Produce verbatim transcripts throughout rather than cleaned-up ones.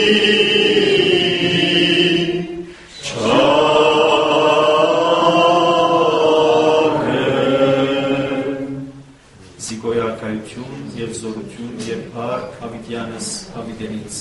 Զիգոյարքայություն և զորություն և փառք հավիտյանս հավիտենից։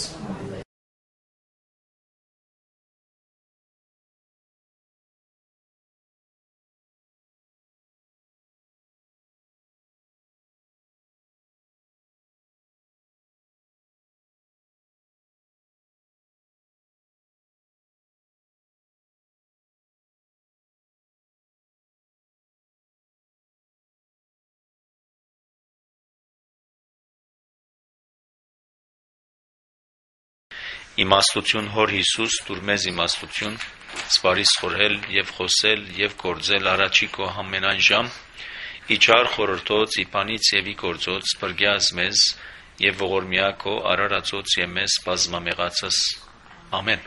Իմաստություն Հոր Հիսուս դուր մեզ իմաստություն, սպարիս խորհել և խոսել և գործել առաջի քո ամենայն ժամ, իջար խորհրդոց, իպանից և ի գործոց, բրգյազ մեզ և ողորմյա քո արարածոց և մեզ բազմամեղացս։ Ամեն։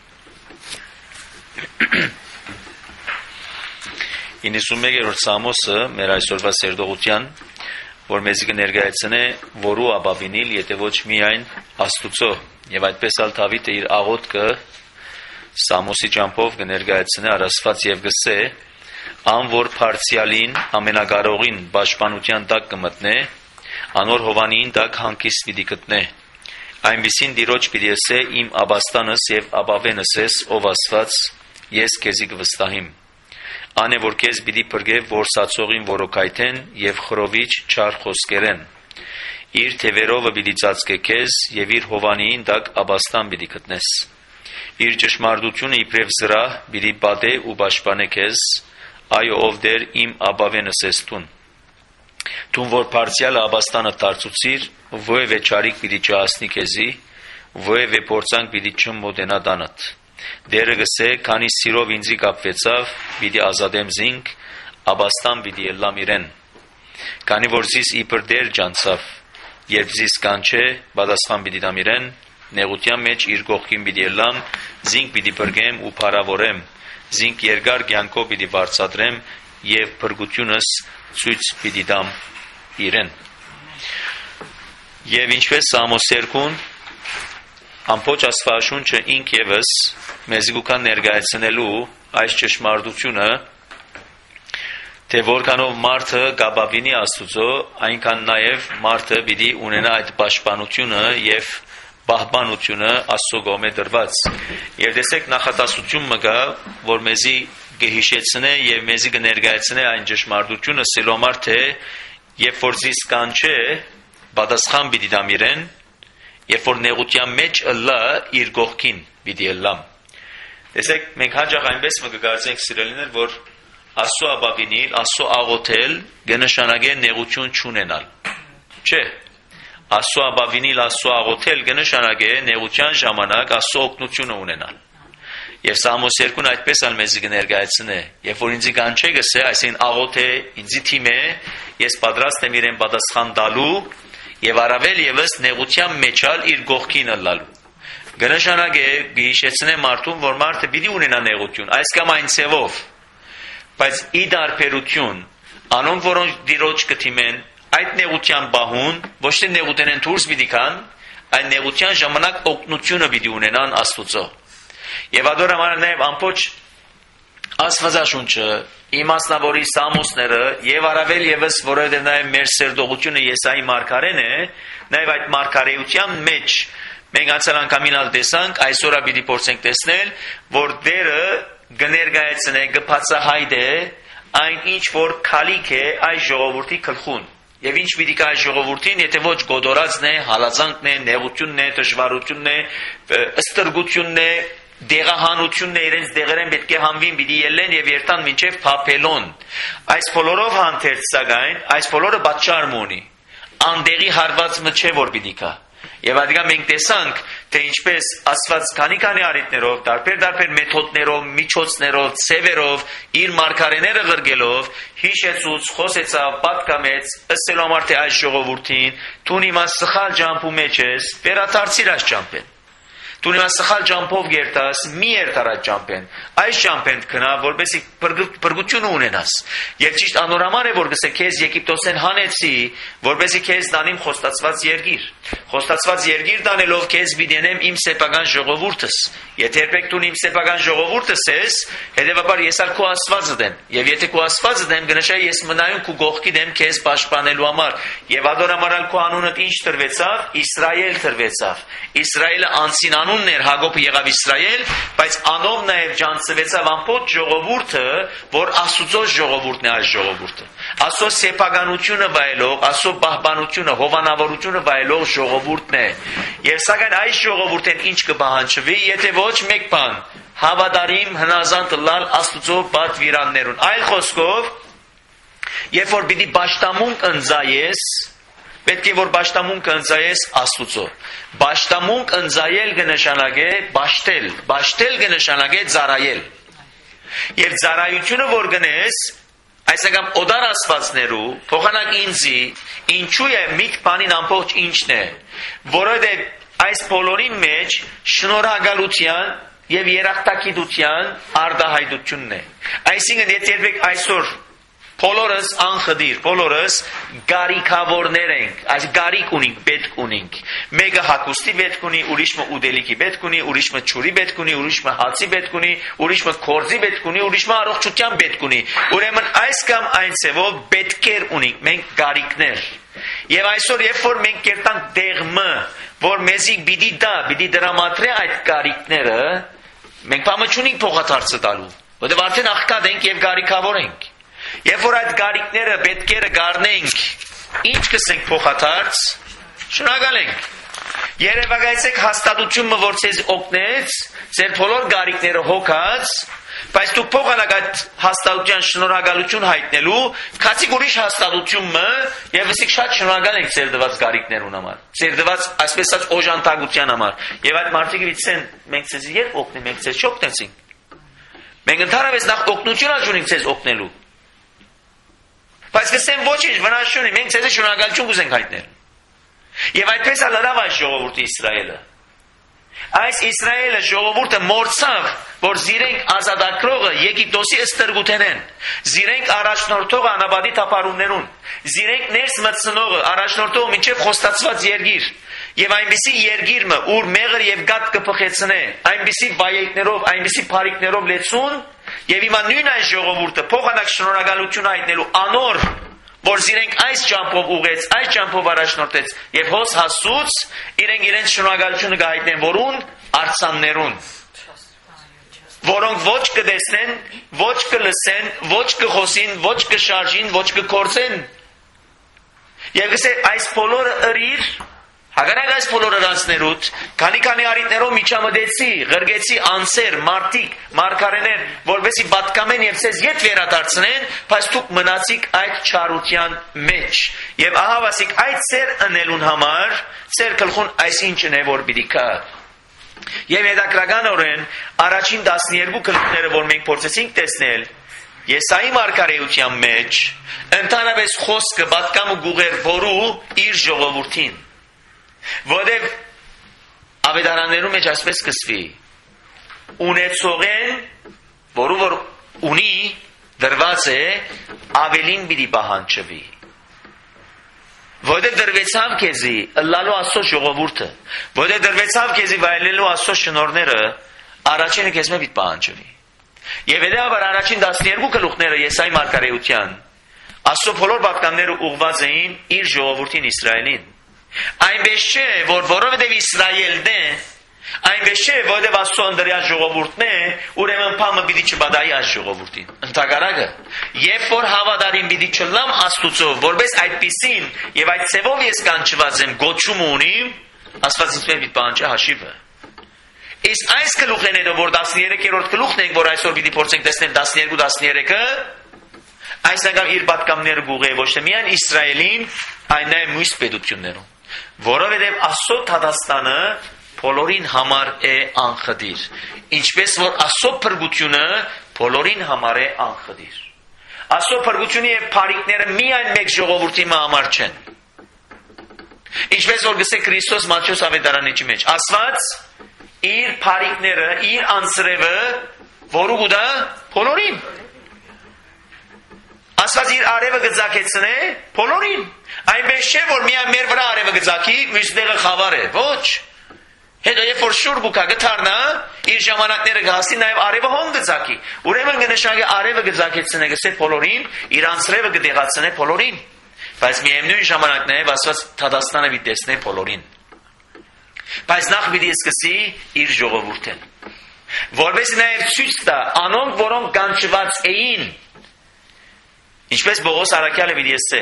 իննսունմեկերորդ Սամոսը մեր այսօրվա սերտողության, որ մեզ կներկայացնե որու ապավինել, եթե ոչ միայն Աստուծո, եւ այդպես ալ Դավիթը իր աղոթքը Սամոսի ճամփով կներկայացնե առասված եւ գսե, ան որ Փարցիալին ամենակարողին պաշտպանության տակ կմտնե, անոր հովանին տակ հանգիստ պիտի գտնե։ Այնպիսին Տիրոջ պիտի ասե իմ աբաստանս եւ ապավենս ես, ով Աստված, ես քեզի կվստահիմ։ Ան է որ քեզ պիտի բրգե որսացողին որոքայթեն եւ խրովիչ չար խոսքերեն։ Իր թևերովը պիտի ծածկե քեզ եւ իր հովանիին տակ աբաստան պիտի գտնես։ Իր ճշմարտությունը իբրև զրահ պիտի պատե ու պաշտպանե քեզ, այո ով դեր իմ ապավենս ես տուն։ Տուն որ Փարցիալը աբաստանը դարձուցիր, ովևէ չարիք պիտի չհասնի քեզի, ովևէ փորձանք պիտի չմոտենա տանդ։ Դերը գսե, քանի սիրով ինձի կապվեցավ, պիտի ազատեմ զինք, աբաստան պիտի ելլամ իրեն։ Քանի որ զիս իբր դեր ջանցավ, երբ զիս կանչե, պատասխան պիտի տամ իրեն, նեղության մեջ իր կողքին պիտի ելլամ, զինք պիտի բրգեմ ու փառավորեմ, զինք երկար կյանքով պիտի վարձատրեմ եւ փրկությունս ցույց պիտի տամ իրեն։ Եվ ինչպես Սամոս երկուն ամբողջ Աստվածաշունչը ինք եւս մեզ գուքան ներկայացնելու այս ճշմարտությունը, թե որքանով մարդը գաբավինի Աստուծո, այնքան նաև մարդը պիտի ունենա այդ պաշտպանությունը եւ պահպանությունը Աստծո կողմէ դրված։ Եվ տեսեք նախատասություն մը կա, որ մեզի կհիշեցնե եւ մեզի կներկայացնե այն ճշմարտությունը, սելոմար թե երբ որ զիս կանչե, պատասխան պիտի տամ իրեն, երբ որ նեղության մեջ ըլլա իր կողքին պիտի ելլամ։ Տեսեք, մենք հաճախ այնպես մը կգործենք սիրելիներ, որ Աստծո ապավինել, Աստծո աղոթել կնշանակե նեղություն չունենալ։ Չէ։ Աստծո ապավինել, Աստծո աղոթել կնշանակե նեղության ժամանակ Աստծո օգնությունը ունենալ։ Եվ Սամոս երկուն այդպես ալ մեզ կներկայացնե, երբ որ ինձ կանչե գսե, այսինքն աղոթե, ինձի թիմե, ես պատրաստ եմ իրեն պատասխան տալու եւ առավել եւս նեղության մեջալ իր գողքին ըլլալու։ Կնշանակե գիշեցնե մարդուն, որ մարդը պիտի ունենա նեղություն, այս կամ այն ցևով, բայց ի դարբերություն անոնք որոնք Տիրոջ կթիմեն այդ նեղության բահուն ոչ թե նեղութենեն դուրս պիտի կան, այն նեղության ժամանակ օգնությունը պիտի ունենան Աստուծո։ Եվ ադոր համար նաև ամբողջ Աստվածաշունչը, իմաստնավորի Սամոսները եւ առավել եւս որովհետեւ նաև մեր սերտողությունը Եսայի մարգարեն է, նաև այդ մարգարեության մեջ մենք անցյալ անգամին ալ տեսանք, այսօր պիտի փորձենք տեսնել, որ Տերը կներկայացնե, կբացահայտե այն ինչ որ քալիք է այս ժողովրդի գլխուն։ Եվ ինչ պիտի կա այս ժողովրդին, եթե ոչ գոդորածն է, հալածանքն է, նեղությունն է, դժվարությունն է, ըստրգությունն է, դեղահանությունն է, իրենց դեղերեն պետք է հանվին, պիտի ելեն եւ երթան մինչեւ Փափելոն։ Այս բոլորով հանդերձ սակայն, այս բոլորը պատճառ ունի։ Անդեղի հարված մը չէ որ պիտի կա։ Եվ այդքան մենք տեսանք, թե ինչպես Աստված քանի-քանի առիթներով, տարբեր-տարբեր մեթոդներով, միջոցներով, ցևերով, իր մարգարեները ղրգելով, հիշեցուց, խոսեցավ, պատկամեց, ըսելով թե այս ժողովրդին, դու հիմա սխալ ջամփու մեջ ես, վերադարձիր այս ջամփեն։ Դու նույն սխալ ջամփով գերտաս, մի երթարած ջամփեն։ Այս ջամփեն կնա, որպեսի բրգություն ունենաս։ Եվ ճիշտ անորոման է, որ գսե քեզ Եգիպտոսեն հանեցի, որպեսի քեզ դանիմ խոստացված երկիր։ Խոստացված երկիր դանելով քեզ վիդենեմ իմ սեփական ժողովուրդս։ Եթե երբեք դու իմ սեփական ժողովուրդս ես, հետևաբար ես ալ քո Աստվածը դեմ։ Եվ եթե քո Աստվածը դեմ գնաշա ես մնայուն քո գողքի դեմ քեզ պաշտպանելու համար։ Եվ ադորամարալ քո անունդ ինչ տրվեցավ, Իսրայել տրվեցավ։ Իսրայելը անցին անունն էր, Հակոբը եղավ Իսրայել, բայց անով նաև ջանցվեցավ ամբողջ ժողովուրդը, որ Աստծո ժողովուրդն է այս ժողովուրդը։ Աստծո սեփականությունը վայելող, Աստծո պահպանությունը, հովանավորությունը վայելող ժողովուրդն է։ Եվ սակայն այս ժողովուրդն ինչ կպահանջվի, եթե ոչ մեկ բան, հավատարիմ հնազանդ լալ Աստծո պատվիրաններուն։ Այլ խոսքով, երբ որ պիտի պաշտամունք ընձայես, պետք է որ պաշտամունք ընձայես Աստծո։ Պաշտամունք ընձայել կնշանակե պաշտել, պաշտել կնշանակե ծառայել։ Եվ ծառայությունը որ գնես, այսինքն օդար աստվածներու, փոխանակ ինձի, ինչու է միք բանին ամբողջ ինչն է, որովհետև այս բոլորին մեջ շնորհակալության եւ երախտագիտության արտահայտությունն է։ Այսինքն եթե երբեք այսօր բոլորս անխդիր, բոլորս գարիքավորներ ենք, այս գարիք ունենք, պետք ունենք։ Մեկը հագուստի պետք ունի, ուրիշը ուդելիքի պետք ունի, ուրիշը ճուրի պետք ունի, ուրիշը հացի պետք ունի, ուրիշը կորձի պետք ունի, ուրիշը առողջության պետք ունի։ Ուրեմն այս կամ այն ցեվով պետքեր ունենք, մենք գարիքներ։ Եվ այսօր երբ որ մենք կերտանք դեղմը, որ մեզի պիտի դա, պիտի դրամատրե այդ գարիքները, մենք բամը չունենք փոխադարձը տալու, որտեղ արդեն աղքատ ենք եւ գարիքավոր ենք։ Երբ որ այդ գարիքները պետքերը գառնենք, ինչ կսենք փոխադարձ, շնորհակալ ենք։ Երևակայեցեք հաստատությունը, որ ցեզ օգնեց, ձեր բոլոր գարիքները հոգած, բայց դուք փոխանակ այդ հաստատության շնորհակալություն հայտնելու, քացիկ ուրիշ հաստատությունը, եւ ասեք շատ շնորհակալ ենք ձեր դված գարիքներուն համար, ձեր դված այսպես ասած օժանդակության համար։ Եվ այդ մարդիկ գիտեն, մենք ցեզ երբ օգնենք, մենք ցեզ չօգնեցինք։ Մենք ընդհանրապես նախ օգնություն աջունենք ցեզ օգնելու։ Բայց կսեմ ոչինչ վնաս չունի, մենք ցեզ շնորհակալություն կուզենք հայտնել։ Եվ այդպես ալավ այս ժողովուրդը Իսրայելը։ Այս Իսրայելը ժողովուրդը մորցավ, որ զիրենք ազատագրողը Եգիպտոսի ստրգութենեն, զիրենք առաջնորդողը անաբադի թափառումներուն, զիրենք ներս մտցնողը առաջնորդողը մինչև խոստացված երկիր, եւ այնպիսի երկիրը, ուր մեղր եւ գատ կփխեցնե, այնպիսի վայեկներով, այնպիսի բարիկներով լեցուն, եւ հիմա նույն այս ժողովուրդը փոխանակ շնորհակալություն հայտնելու անոր, որ զիրենք այս ճամփով ուղեց, այս ճամփով առաջնորդեց եւ հոս հասուց, իրենք իրենց շնորհակալությունը կհայտնեն որուն արցաններուն, որոնք ոչ կտեսնեն, ոչ կլսեն, ոչ կխոսին, ոչ կշարժին, ոչ կկործեն։ Եվ գսե այս բոլորը ըրիր, հագանակ այս բոլորը ռացներուտ, քանի-քանի արիտներով միջամդեցի, ղրգեցի անսեր, մարդիկ, մարգարեներ, որովհետեւ պատկամեն եւ ցեզ ետ վերադարձնեն, բայց դուք մնացիք այդ չարության մեջ։ Եվ ահա ասիկ այդ ծեր ընելուն համար, ծեր գլխուն այսինչն է որ պիտի կա։ Եվ հետաքրքրականորեն առաջին տասներկու գլուխները, որ մենք փորձեցինք տեսնել, Եսայի մարգարեության մեջ, ընդհանրապես խոսքը պատկամը գուղեր որու իր ժողովրդին։ Որտև ավետարաններում մեջ այսպես կսվի, ունեցողեն, որու որ ունի, դրված է, ավելին պիտի պահանջվի։ Որտև դրվեցավ քեզի ըլլալու Աստծո ժողովուրդը, որտև դրվեցավ քեզի վայելելու Աստծո շնորհները, առաջինը քեզ մեծ պահանջվի։ Եվ հետևաբար առաջին տասներկու գլուխները Եսայի մարգարեության Աստծո բոլոր պատկանները ուղղված էին իր ժողովրդին Իսրայելին։ Այնպես չէ, որ որովհետև Իսրայելն է, այնպես չէ, որովհետև Աստծո ընդրյալ ժողովուրդն է, ուրեմն փամը պիտի չբադայի այս ժողովրդին։ Ընդհակառակը, երբ որ հավատարիմ պիտի չլամ Աստծո, որպես այդպիսին եւ այդ ցևով ես կանչված եմ, գոչում ունիմ, Աստված ինձ պիտի պահանջի հաշիվը։ Իսկ այս գլուխները, որ տասներեքերորդ գլուխն ենք, որ այսօր պիտի փորձենք տեսնել տասներկու տասներեքը, այս անգամ իր պատկամները գուղե ոչ թե միայն Իսրայելին, այլ նաև մյուս պետություններում, որովհետև Աստծո Թադաստանը բոլորին համար է անխդիր, ինչպես որ Աստծո փրկությունը բոլորին համար է անխդիր։ Աստծո փրկությունը եւ բարիքները միայն մեկ ժողովրդի համար չեն։ Ինչպես որ գսե Քրիստոս Մատթեոս ավետարանիչի մեջ, ասված իր բարիկները, իր անձրևը, որու գուտա բոլորին։ Աստված իր արևը գծակեցնե բոլորին։ Այնպես չէ, որ միայն մեր վրա արևը գծակի, մյուսները խավար է, ոչ։ Հետո երբ որ շուր գուկա գթարնա, իր ժամանակները գասի նաև արևը հոն գծակի։ Ուրեմն կնշանակի արևը գծակեցնե գսե բոլորին, իր անձրևը գդեղացնե բոլորին։ Բայց միևնույն ժամանակ նաև Աստված Թադաստանը պիտի տեսնե բոլորին։ Բայց նախ պիտի սկսի իր ժողովուրդեն։ Որպես նաև ցույց տա անոնք, որոնք կանչված էին, ինչպես Պողոս առաքյալը պիտի ասե,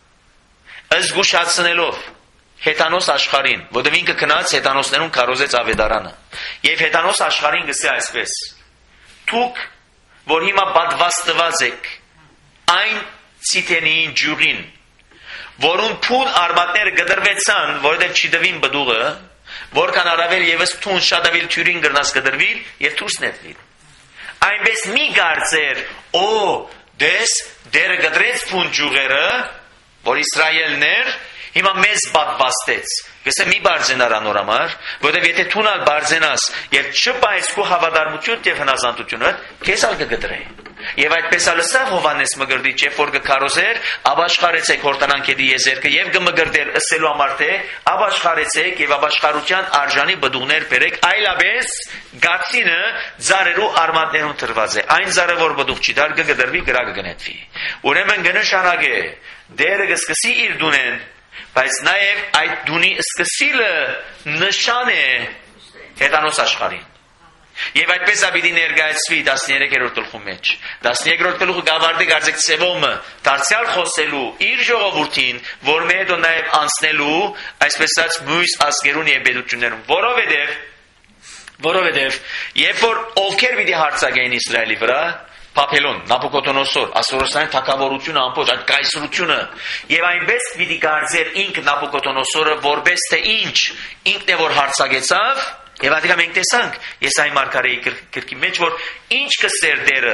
զգուշացնելով հեթանոս աշխարհին, որտեղ ինքը քնած հեթանոսներուն քարոզեց ավետարանը։ Եվ հեթանոս աշխարհին գսե այսպես. Դուք, որ հիմա պատվաստված եք այն ցիտենին ջուրին, որուն փուն արմատները գդրվեցան, որովհետև չդվին բդուղը, որքան առավել եւս թուն շատ ավելի թյուրին գրնաս գդրվիլ եւ դուրս նետվիլ։ Այնպես մի գարցեր, օ, դες դերը գդրեց փուն ջուղերը, որ Իսրայելներ հիմա մեզ պատվաստեց։ Գսե մի բարձենար անորամար, որովհետև եթե թունալ բարձենաս եւ չպայես քո հավատարմություն եւ հնազանդությունը, քեզ ալ կգդրե։ Եվ այդպես ալսավ Հովանես Մգրդիչ, երբ որ կքարոզեր, աբաշխարեցեք հորտանանքերի եզերքը եւ կմգրդեր ըսելու համար թե աբաշխարեցեք եւ աբաշխարության արժանի բդուղներ բերեք, այլապես գացինը ձարերու արմատներուն տրված է։ Այն ձարը, որ բդուղ չի դար, կգդրվի, գրակը կնետվի։ Ուրեմն կնշանակե դերը կսկսի իր դունեն, բայց նաեւ այդ դունի սկսիլը նշան է հեթանոս աշխարհին։ Եվ այդպես ապիտի ներկայացվի տասներեքերորդ գլխու մեջ։ տասներեքերորդ գլուխը գավառդի գարձեք ծևոմը դարձյալ խոսելու իր ժողովրդին, որ մեր հետո նաև անցնելու այսպես ասած մյուս ազգերուն եւ պետություններուն, որովհետեւ որովհետեւ երբ որ ովքեր պիտի հարձակեին Իսրայելի վրա, Պապելոն, Նաբուկոդոնոսոր, ասորոսային թագավորությունը ամբողջ այդ կայսրությունը եւ այնպես պիտի գարձեր ինք Նաբուկոդոնոսորը, որպես թե ինչ ինքն է որ հարձակեցավ. Եվ ադիկա մենք տեսանք Եսայի մարգարեի գրքի մեջ, որ ինչ կսեր դերը,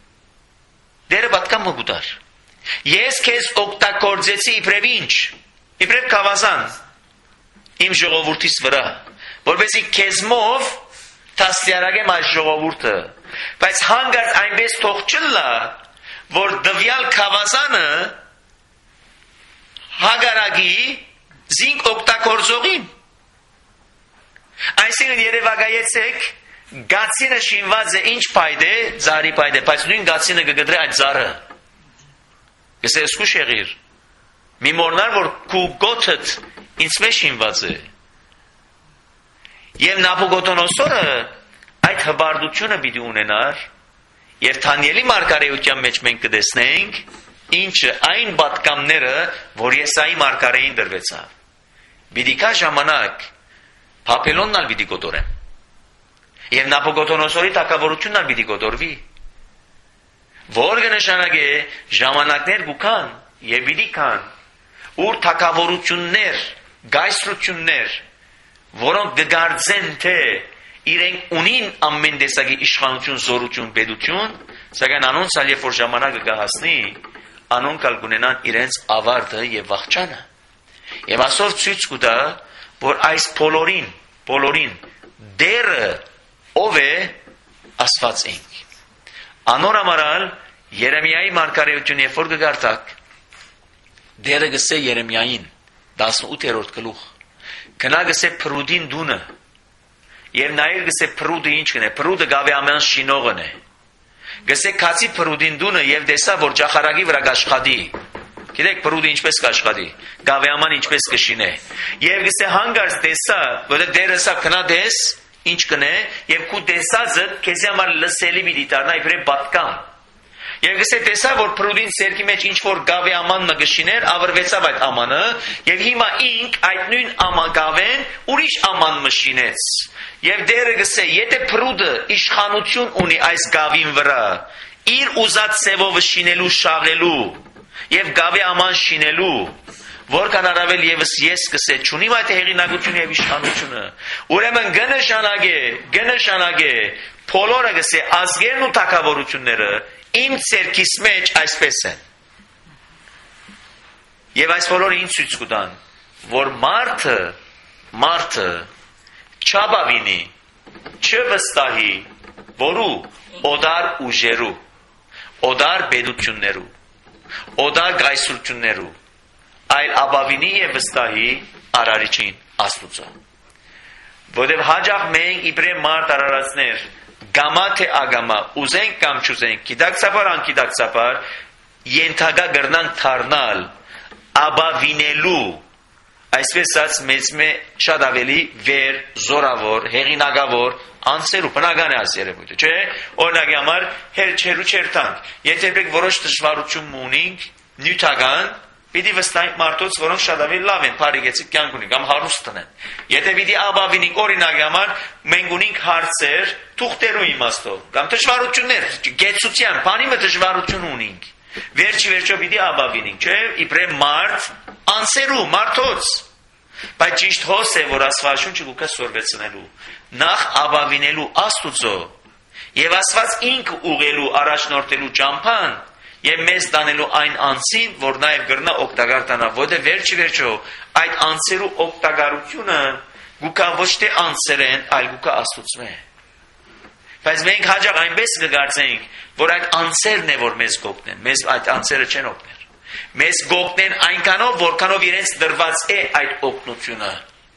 դերը պատկան մգուտար։ Ես քեզ օգտագործեցի իբրև ինչ, իբրև կավազան, իմ ժողովուրդիս վրա, որպեսզի քեզմով տաստիարակեմ այս ժողովուրդը, բայց հանգարտ այնպես թող չլա, որ դվյալ կավազանը հագարագի զինք օգտագործողին։ Այսինքն երևակայեցեք գացինը շինված է ինչ պայդ է, ձարի պայդ է, բայց նույն գացինը կգդրե այդ ձարը։ Գսե սկուշ եղիր, մի մորնար, որ քու գոթըտ ինձ մեջ շինված է։ Եվ Նաբուկոդոնոսորը այդ հբարդությունը պիտի ունենար, եւ Թանիելի մարգարեության մեջ մենք կտեսնենք, ինչը այն պատկամները, որ Եսայի մարգարեին դրվեցավ։ Պիտի կա ժամանակ Պապելոնն ալ պիտի գոտորեն։ Եվ Նաբուկոդոնոսորի թագավորությունն ալ պիտի գոտորվի։ Որ կնշանակե ժամանակներ կան եւ պիտի կան, ուր թագավորություններ, գայսրություններ, որոնք կգարձեն թե իրենք ունին ամեն տեսակի իշխանություն, զորություն, պետություն, սակայն անոնց ալ երբ որ ժամանակը կհասնի, անոնք ալ կունենան իրենց ավարտը եւ վախճանը։ Եվ այսօր ցույց կտա, որ այս բոլորին, բոլորին դերը ով է Աստված ինք։ Անորամարալ Երեմիայի մարգարեություն երբ որ կգարտակ, դերը գսե Երեմիային տասնութերորդ գլուխ, կնա գսե Փրուդին դունը, եւ նաեւ գսե Փրուդը ինչ կնե, Փրուդը Գավեաման շինողն է։ Գսե քացի Փրուդին դունը եւ տեսա որ ջախարագի վրա կաշխատի։ Գիտեք Փրուդը ինչպես կաշխատի, Գավեաման ինչպես կշինե։ Եվ գսե հանգարց տեսա, որ դերը սա կնա դես, ինչ կնե, եւ քու տեսածը քեզ համար լսելի մի դիտարնա իբրե պատկան։ Եվ գսե տեսա որ Փրուդին ցերկի մեջ ինչ որ Գավեամանն գշիներ, ավրվեցավ այդ ամանը, եւ հիմա ինք այդ նույն ամագավեն ուրիշ աման մշինեց։ Եվ դերը գսե, եթե Փրուդը իշխանություն ունի այս գավին վրա, իր ուզած ծևով շինելու, շաղելու եւ Գավեաման շինելու, որքան առավել եւս ես կսե չունիմ այդ հեղինակությունը եւ իշխանությունը, ուրեմն գնշանագե, գնշանագե, բոլորը գսե ազգերն ու թագավորությունները իմ ցերկիս մեջ այսպես են։ Եվ այս բոլորը ինչ ցույց կտան, որ մարդը, մարդը չաբավինի, չվստահի, որու օդար ուժերու, օդար բեդություններու, օդար գայսրություններու, այլ ապավինի եւ վստահի արարիչին Աստուծո։ Որտեւ հաջող մենք իբրե մարդ արարածներ գամա թե ագամա ուզենք կամ չուզենք, գիտակցաբար անկիտակցաբար ենթագա գրնանք դառնալ ապավինելու, այսպես ասած մեծ մե շատ ավելի վեր զորավոր, հեղինակավոր անձերու բնական է այս երևույթը, չէ՞։ Օրինակ համար հեր չերու չերտանք, եթե մենք որոշ դժվարություն ունենք, նյութական պիտի վստահենք մարդոց, որոնք շատ ավելի լավ են, բարիգեցիկ կյանք ունեն, կամ հարուստ են։ Եթե պիտի ապավինենք, օրինակ համար մենք ունենք հարցեր թուղթերու իմաստով, կամ դժվարություններ, գեցության, բանի մը դժվարություն ունենք։ Վերջի վերջո պիտի ապավինենք, չէ՞, իբրե մարդ անսերու, մարդոց։ Բայց ճիշտ հոս է, որ Աստվածաշունչը գուկա սորվեցնելու, նախ ապավինելու Աստուծո, եւ Աստված ինքը ուղղելու, առաջնորդելու ճամփան, եւ մեզ տանելու այն անձին, որ նաեւ գրնա օգտակար տանա, որտեղ վերջի վերջո այդ անձերու օգտակարությունը գուկա ոչ թե անձերեն, այլ գուկա Աստուծո է։ Բայց մենք հաջող այնպես կգործենք, որ այդ անձերն է, որ մեզ գոկնեն, մեզ այդ անձերը չեն օգնել։ Մեզ գոկնեն այնքանով, որքանով իրենց դրված է այդ օգնությունը։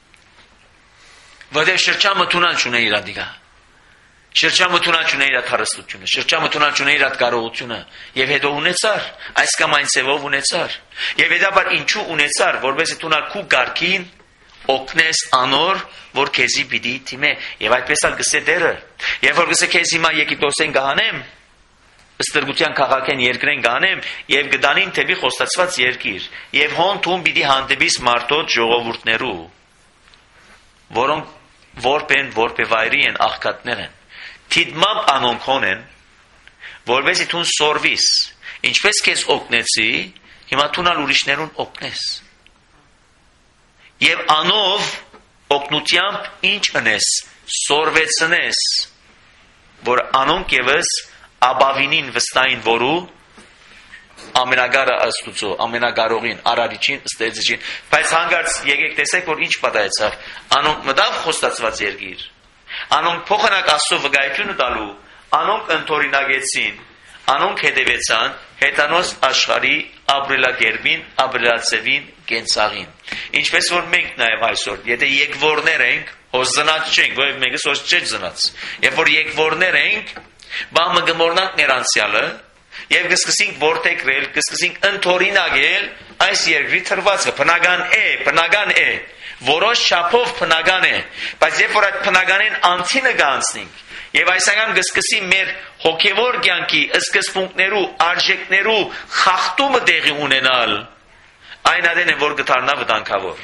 Որտեղ շրջամտունան չունեն իր ադիգա։ Շրջամտունան չունեն իր հարստությունը, շրջամտունան չունեն իր կարողությունը, եւ հետո ունեցար, այս կամ այն ծևով ունեցար։ Եվ հետաբար ինչու ունեցար, որովհետեւ դու նա քու գարքին օգնես անոր, որ քեզի պիտի թիմե, եւ այդպես էլ գսե դերը։ Եվ որ գսե քեզ հիմա Եգիպտոսեն գահանեմ, ստրգության քաղաքեն երկրեն գանեմ եւ գդանին թեպի խոստացված երկիր եւ հոն թում պիտի հանդիպիս մարդոց ժողովուրդներու, որոնք որպեն որպե վայրի են աղքատներ են, թիդմամբ անոնքոն են, որովհետեւ թուն սորվիս, ինչպես քեզ օգնեցի, հիմա թունալ ուրիշներուն օգնես։ Եվ անով օգնությամբ ինչ ընես, սորվեցնես, որ անոնք եւս ապավինին վստահին, որու ամենագարը Աստուծո, ամենագարողին, արարիչին, ստեղծիչին։ Բայց հանգարց եկեք տեսեք, որ ինչ պատահեցավ։ Անոնք մտավ խոստացված երկիր։ Անոնք փոխանակ Աստծո վկայությունը տալու, անոնք ընդօրինակեցին, անոնք հետևեցան հետանոց աշխարհի ապրելակերպին, ապրելացևին, կենցաղին։ Ինչպես որ մենք նաև այսօր, եթե եկվորներ ենք, հոս զնաց չենք, որև մեկս հոս չէ զնաց։ Երբ որ եկվորներ ենք, բամը գմորնանք ներանցյալը եւ կսկսենք որտեգրել, կսկսենք ընդօրինակել այս երկրի թրվածքը, բնական է, բնական է, որոշ չափով բնական է, բայց երբ որ այդ բնականին անցինը կանցնենք եւ այսական կսկսի մեր հոգեվոր կյանքի սկզբունքներու, արժեքներու խախտումը տեղի ունենալ, այն adեն է որ կդառնա վտանգավոր։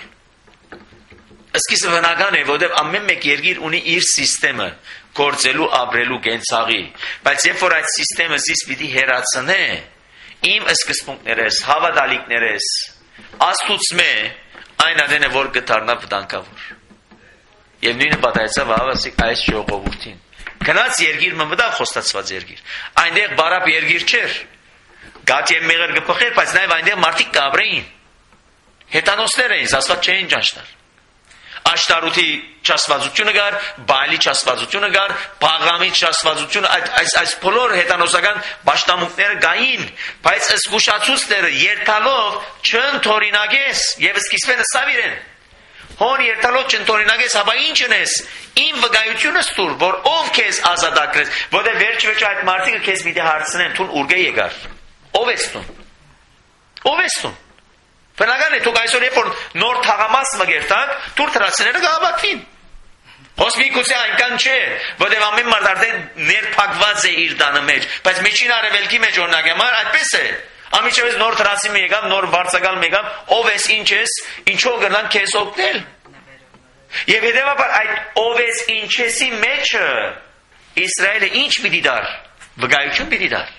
Սկիզբը բնական է, որովհետեւ ամեն մեկ երկիր ունի իր համակարգը գործելու, ապրելու, կենցաղի, բայց երբ որ այդ համակարգը զիս պիտի հերացնե, իմ սկզբունքներս, հավատալիքներս, Աստուծմե, այն adեն է որ կդառնա վտանգավոր։ Եվ նույնը պատահեցավ հավասիկ այս ժողովրդին։ Գնաց երկիր մտավ խոստացված երկիր։ Այնտեղ բարապ երկիր չէր։ Գաց եւ մեղր կփխեր, բայց նաեւ այնտեղ մարդիկ կապրեին։ Հետանոսներ էին, ասված չէին ճաշտար։ Աշտարութի չասվածությունը գար, բայլի չասվածությունը գար, բաղամի չասվածությունը, այդ այս այս բոլոր հետանոսական պաշտամունքները գային, բայց զգուշացուցները երթալով չընդօրինակես եւ սկիզբենը սավիրեն։ Հոր երթալով չընդօրինակես, ապա ինչ ունես։ Իմ վկայությունը ստուր, որ ով քեզ ազատագրեց, որտեղ վերջ-վերջ այդ մարդիկը քեզ պիտի հարցնեն, թուն ուրգե եկար։ Ով ես դու։ Ով ես դու։ Բնական է, դուք այսօր երբ որ նոր թաղամաս մգերտակ, դուր թրացիները կհավաքվին։ Հոսպիկուսի այնքան չէ, որտեղ ամեն մարդ արդեն ներփակված է իր տանը մեջ, բայց միջին արևելքի մեջ օրինակ համար այդպես է։ Ամիջևս նոր թրացի մի եկավ, նոր վարձակալ մի եկավ, ով ես, ինչ ես, ինչով գնան քեզ օգնել։ Եվ հետևաբար այդ ով ես, ինչ եսի մեջը Իսրայելը ինչ պիտի դար, վկայություն պիտի դար,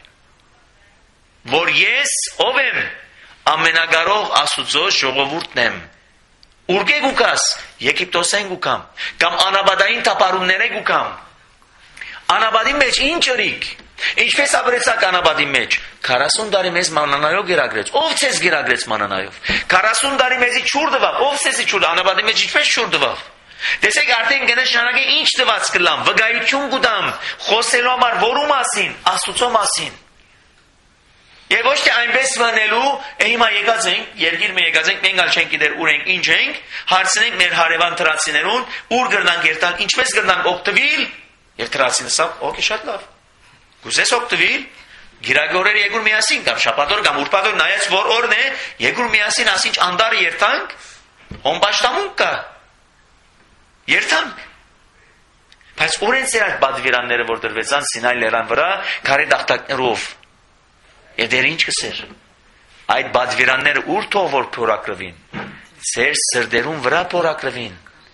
որ ես ով եմ, ամենագարող Աստուծո ժողովուրդն եմ։ Ուրգե գուկաս, Եգիպտոսեն գուկամ, կամ անաբադային տապարումներ են գուկամ։ Անաբադի մեջ ինչ ըրիք, ինչպես ապրեցակ անաբադի մեջ, քառասուն տարի մեզ մանանայով գերագրեց, ով ցեզ գերագրեց մանանայով, քառասուն տարի մեզի չուր դվավ, ով ցեզի չուր, անաբադի մեջ ինչպես չուր դվավ, Տեսեք արդեն կնշանակի ինչ տված կլամ, վկայություն կտամ, խոսելու համար որու մասին, Աստծո մասին։ Եվ ոչ թե այնպես վանելու, է հիմա եկած ենք, երկիր մի եկած ենք, մենք ալ չենք գիտեր ուր ենք, ինչ ենք, հարցնենք մեր հարևան թրացիներուն, ուր գրնանք երթանք, ինչպես գրնանք օգտվել, եւ թրացինը սա, օքեյ, շատ լավ։ Գուցես օգտվել, գիրագորեր եկուր միասին, կամ շաբաթօր կամ ուրբաթօր նայած որ օրն է, եկուր միասին ասինչ անդարը երթանք, հոմբաշտամունք կա։ Երթանք։ Բայց ուր են ծեր այդ բադվիրանները, որ դրվեցան Սինայ լեռան վրա, քարե դաղտակներով։ Եվ դեր ինչ կսեր։ Այդ բադվիրանները ուր թող որ փորակրվին։ Ձեր սրդերուն վրա փորակրվին։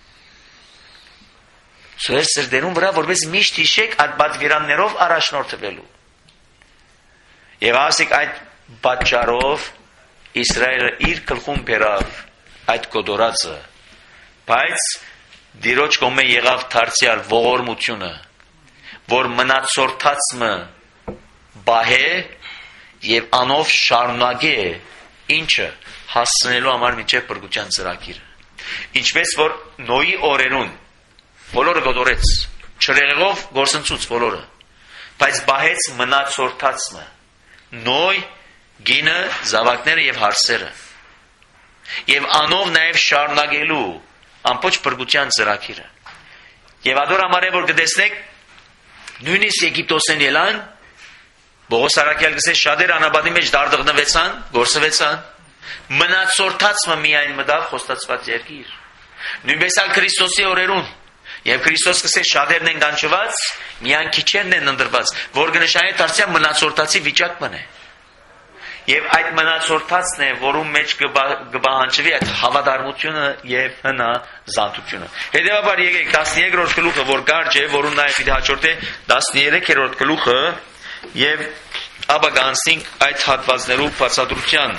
Ձեր սրդերուն վրա որպես միշտ հիշեք այդ բադվիրաններով առաջնորդվելու։ Եվ ասեք այդ պատճառով Իսրայելը իր գլխում բերավ այդ կոդորածը, բայց դիրոջ կողմէ եղավ դարձյալ ողորմությունը, որ մնացորդածը բահե եւ անով շարունակե ինչը հասցնելու համար միջև բրգության ծրագիրը։ Ինչպես որ Նոյի օրերուն բոլորը գոդորեց, չրեղով գործընծուց բոլորը, բայց բահեց մնացորդածը, Նոյ, գինը, զավակները եւ հարսերը։ Եվ անով նաեւ շարունակելու ամբողջ բրգության ծրագիրը։ Եվ ադոր համար է որ կտեսնեք նույնիսկ Եգիպտոսեն ելան, Բողոս Արաքյալ գսե շատեր անաբադի մեջ դարդղնվեցան, գործվեցան, մնացորդածը միայն մտավ խոստացված երկիր։ Նույնպես ալ Քրիստոսի օրերուն, եւ Քրիստոս գսե շատերն են կանչված, միայն քիչերն են ընտրված, որ կնշանակի դարձյալ մնացորդացի վիճակ մնե։ Եվ այդ մնացորդածն է, որում մեջ կբահանջվի այդ հավատարմությունը եւ հնազանդությունը։ Հետևաբար եկեք տասներկրորդ գլուխը, որ կարճ է, որում նաեւ պիտի հաջորդե տասներեքերորդ գլուխը, եւ ապա կանցնենք այդ հատվածներու բացատրության։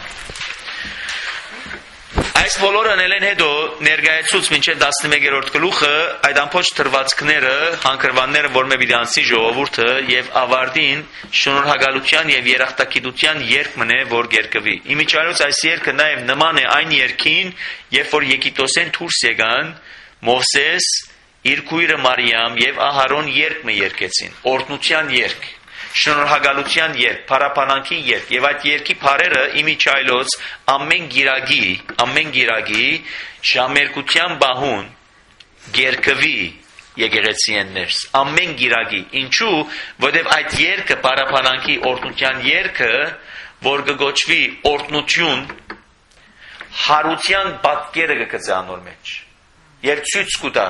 Այս բոլորը անելեն հետո ներկայացուց մինչև տասնմեկերորդ գլուխը այդ ամբողջ թրվածքները, հանքրվանները, որ մե պիտի անցի ժողովուրդը եւ ավարտին շնորհակալության եւ երախտագիտության երկ մնե, որ գերկվի։ Իմիջիայլոց այս երգը նաեւ նման է այն երգին, երբ որ Եգիպտոսեն դուրս եկան Մովսես, իր քույրը Մարիամ եւ Ահարոն երգ մը երգեցին, օրհնության երգ, շնորհակալության երգ, փառապանանքի երգ, եւ այդ երգի բարերը իմիջայլոց ամեն գիրագի, ամեն գիրագի ժամերկության բահուն գերկվի եկեղեցիեն ներս, ամեն գիրագի։ Ինչու? Որովհետեւ այդ երգը փառապանանքի օրհնության երգը, որ կգոչվի օրհնություն, հարության պատկերը կգծի անոր մեջ։ Երբ ցույց կտա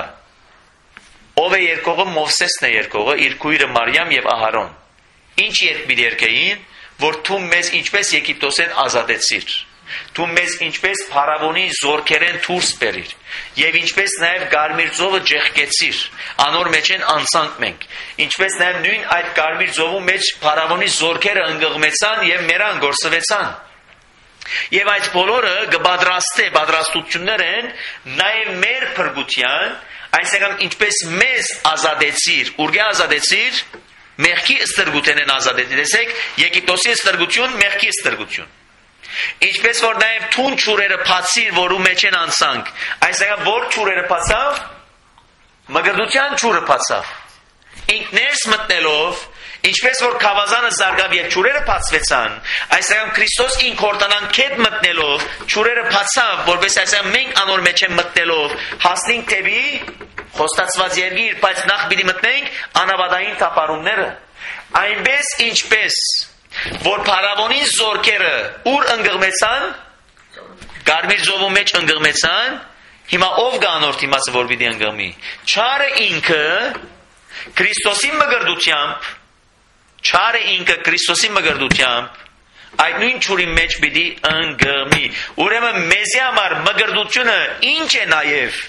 ով է երկողը, Մովսեսն է երկողը, իր քույրը Մարիամ եւ Ահարոն։ Ինչ երկ մի երկեին, որ դու մեզ ինչպես Եգիպտոսեն ազատեցիր, դու մեզ ինչպես փարավոնի զորքերեն դուրս բերիր, եւ ինչպես նաեւ Կարմիր ծովը ջեղկեցիր, անոր մեջ են անցանք մենք, ինչպես նաեւ նույն այդ Կարմիր ծովու մեջ փարավոնի զորքերը ընկղմեցան եւ մերան գործվեցան։ Եվ այդ բոլորը կպատրաստե պատրաստություններ են նաեւ մեր փրկության, այսինքն ինչպես մեզ ազատեցիր, ուրգե ազատեցիր, մեղքի ստրգութեն են ազատեցիր։ Տեսեք, Եգիպտոսի ստրգություն, մեղքի ստրգություն։ Ինչպես որ նաև թուն ճուրերը բացիր, որու մեջ են անցանք, այսինքն որ ճուրերը բացավ, մգրդության ճուրը բացավ։ Ինքներս մտնելով, ինչպես որ խավազանը զարգավ եւ ճուրերը բացվեցան, այսինքն Քրիստոս ինք հորտանան քետ մտնելով, ճուրերը բացավ, որպես այսինքն մենք անոր մեջ են մտնելով, հասնենք թեպի խոստացված երկիր, բայց նախ պիտի մտնենք անավադային թափառումները։ Այնպես ինչպես որ փարավոնի զորքերը ուր ընկղմեցան, Կարմիր ծովու մեջ ընկղմեցան, հիմա ով գանորդ իմացը որ պիտի ընկղմի։ Չարը ինքը Քրիստոսի մգրդությամբ, չարը ինքը Քրիստոսի մգրդությամբ այդ նույն ճուրի մեջ պիտի ընկղմի։ Ուրեմն մեզի համար մգրդությունը ինչ է նաև։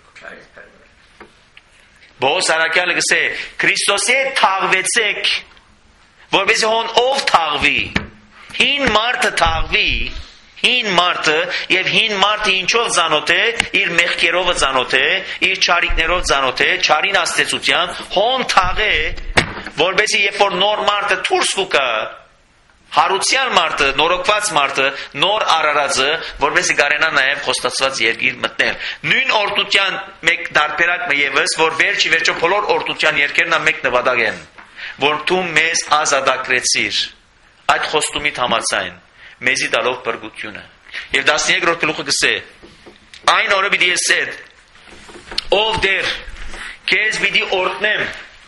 Բողոս Արաքյալը գսե Քրիստոսի հետ թաղվեցեք, որպեսզի հոն ով թաղվի, հին մարդը թաղվի, հին մարդը եւ հին մարդը ինչով ծանոթ է, իր մեղքերով ծանոթ է, իր չարիքներով ծանոթ է, չարին աստեցության, հոն թաղե, որպեսզի երբ որ նոր մարդը դուրս կգա, Հարության մարդը, նորոգված մարդը, նոր արարածը, որովհետեւ կարենա նաև խոստացված երկիր մտնել։ Նույն օրտության մեկ դարբերակը եւս, որ վերջի վերջո բոլոր օրտության երկերն մեկ նվադակ են, որ դու մեզ ազատագրեցիր այդ խոստումի համաձայն, մեզի տալով բրգությունը։ Եվ տասներկրորդ գլուխը գսե. Այն օրը պիտի ասել, ով դեր, քեզ պիտի օրտնեմ,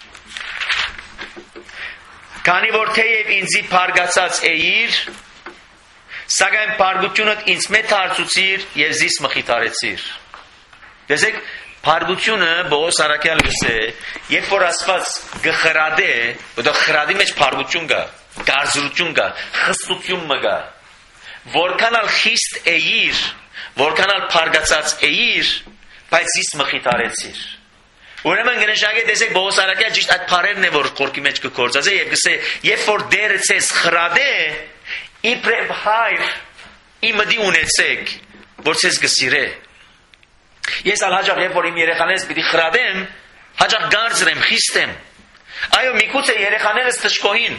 քանի որ թեև ինձի փարգացած էիր, սակայն փարգությունդ ինձ մեծ հարցուցիր եւ զիս մխիթարեցիր։ Տեսեք, փարգությունը Պողոս Արաքյալը գսե, երբ որ Աստված գխրադե, դա խրադի մեջ փարգություն կա, գարզրություն կա, խստություն կա, որքան ալ խիստ էիր, որքան ալ փարգացած էիր, բայց զիս մխիթարեցիր։ Ուրեմն գնշագե տեսեք Պողոս Արաքյալ ճիշտ այդ բառերն է որ խորքի մեջ կգործածե եւ գսե երբ որ դերը ցես խրադե իբրև հայր իմդի ունեցեք որ ցես գսիրե ես ալ հաջող երբ որ իմ երեխաներս պիտի խրադեմ հաջող գարձրեմ խիստեմ այո միգուցե երեխաներս թշկոհին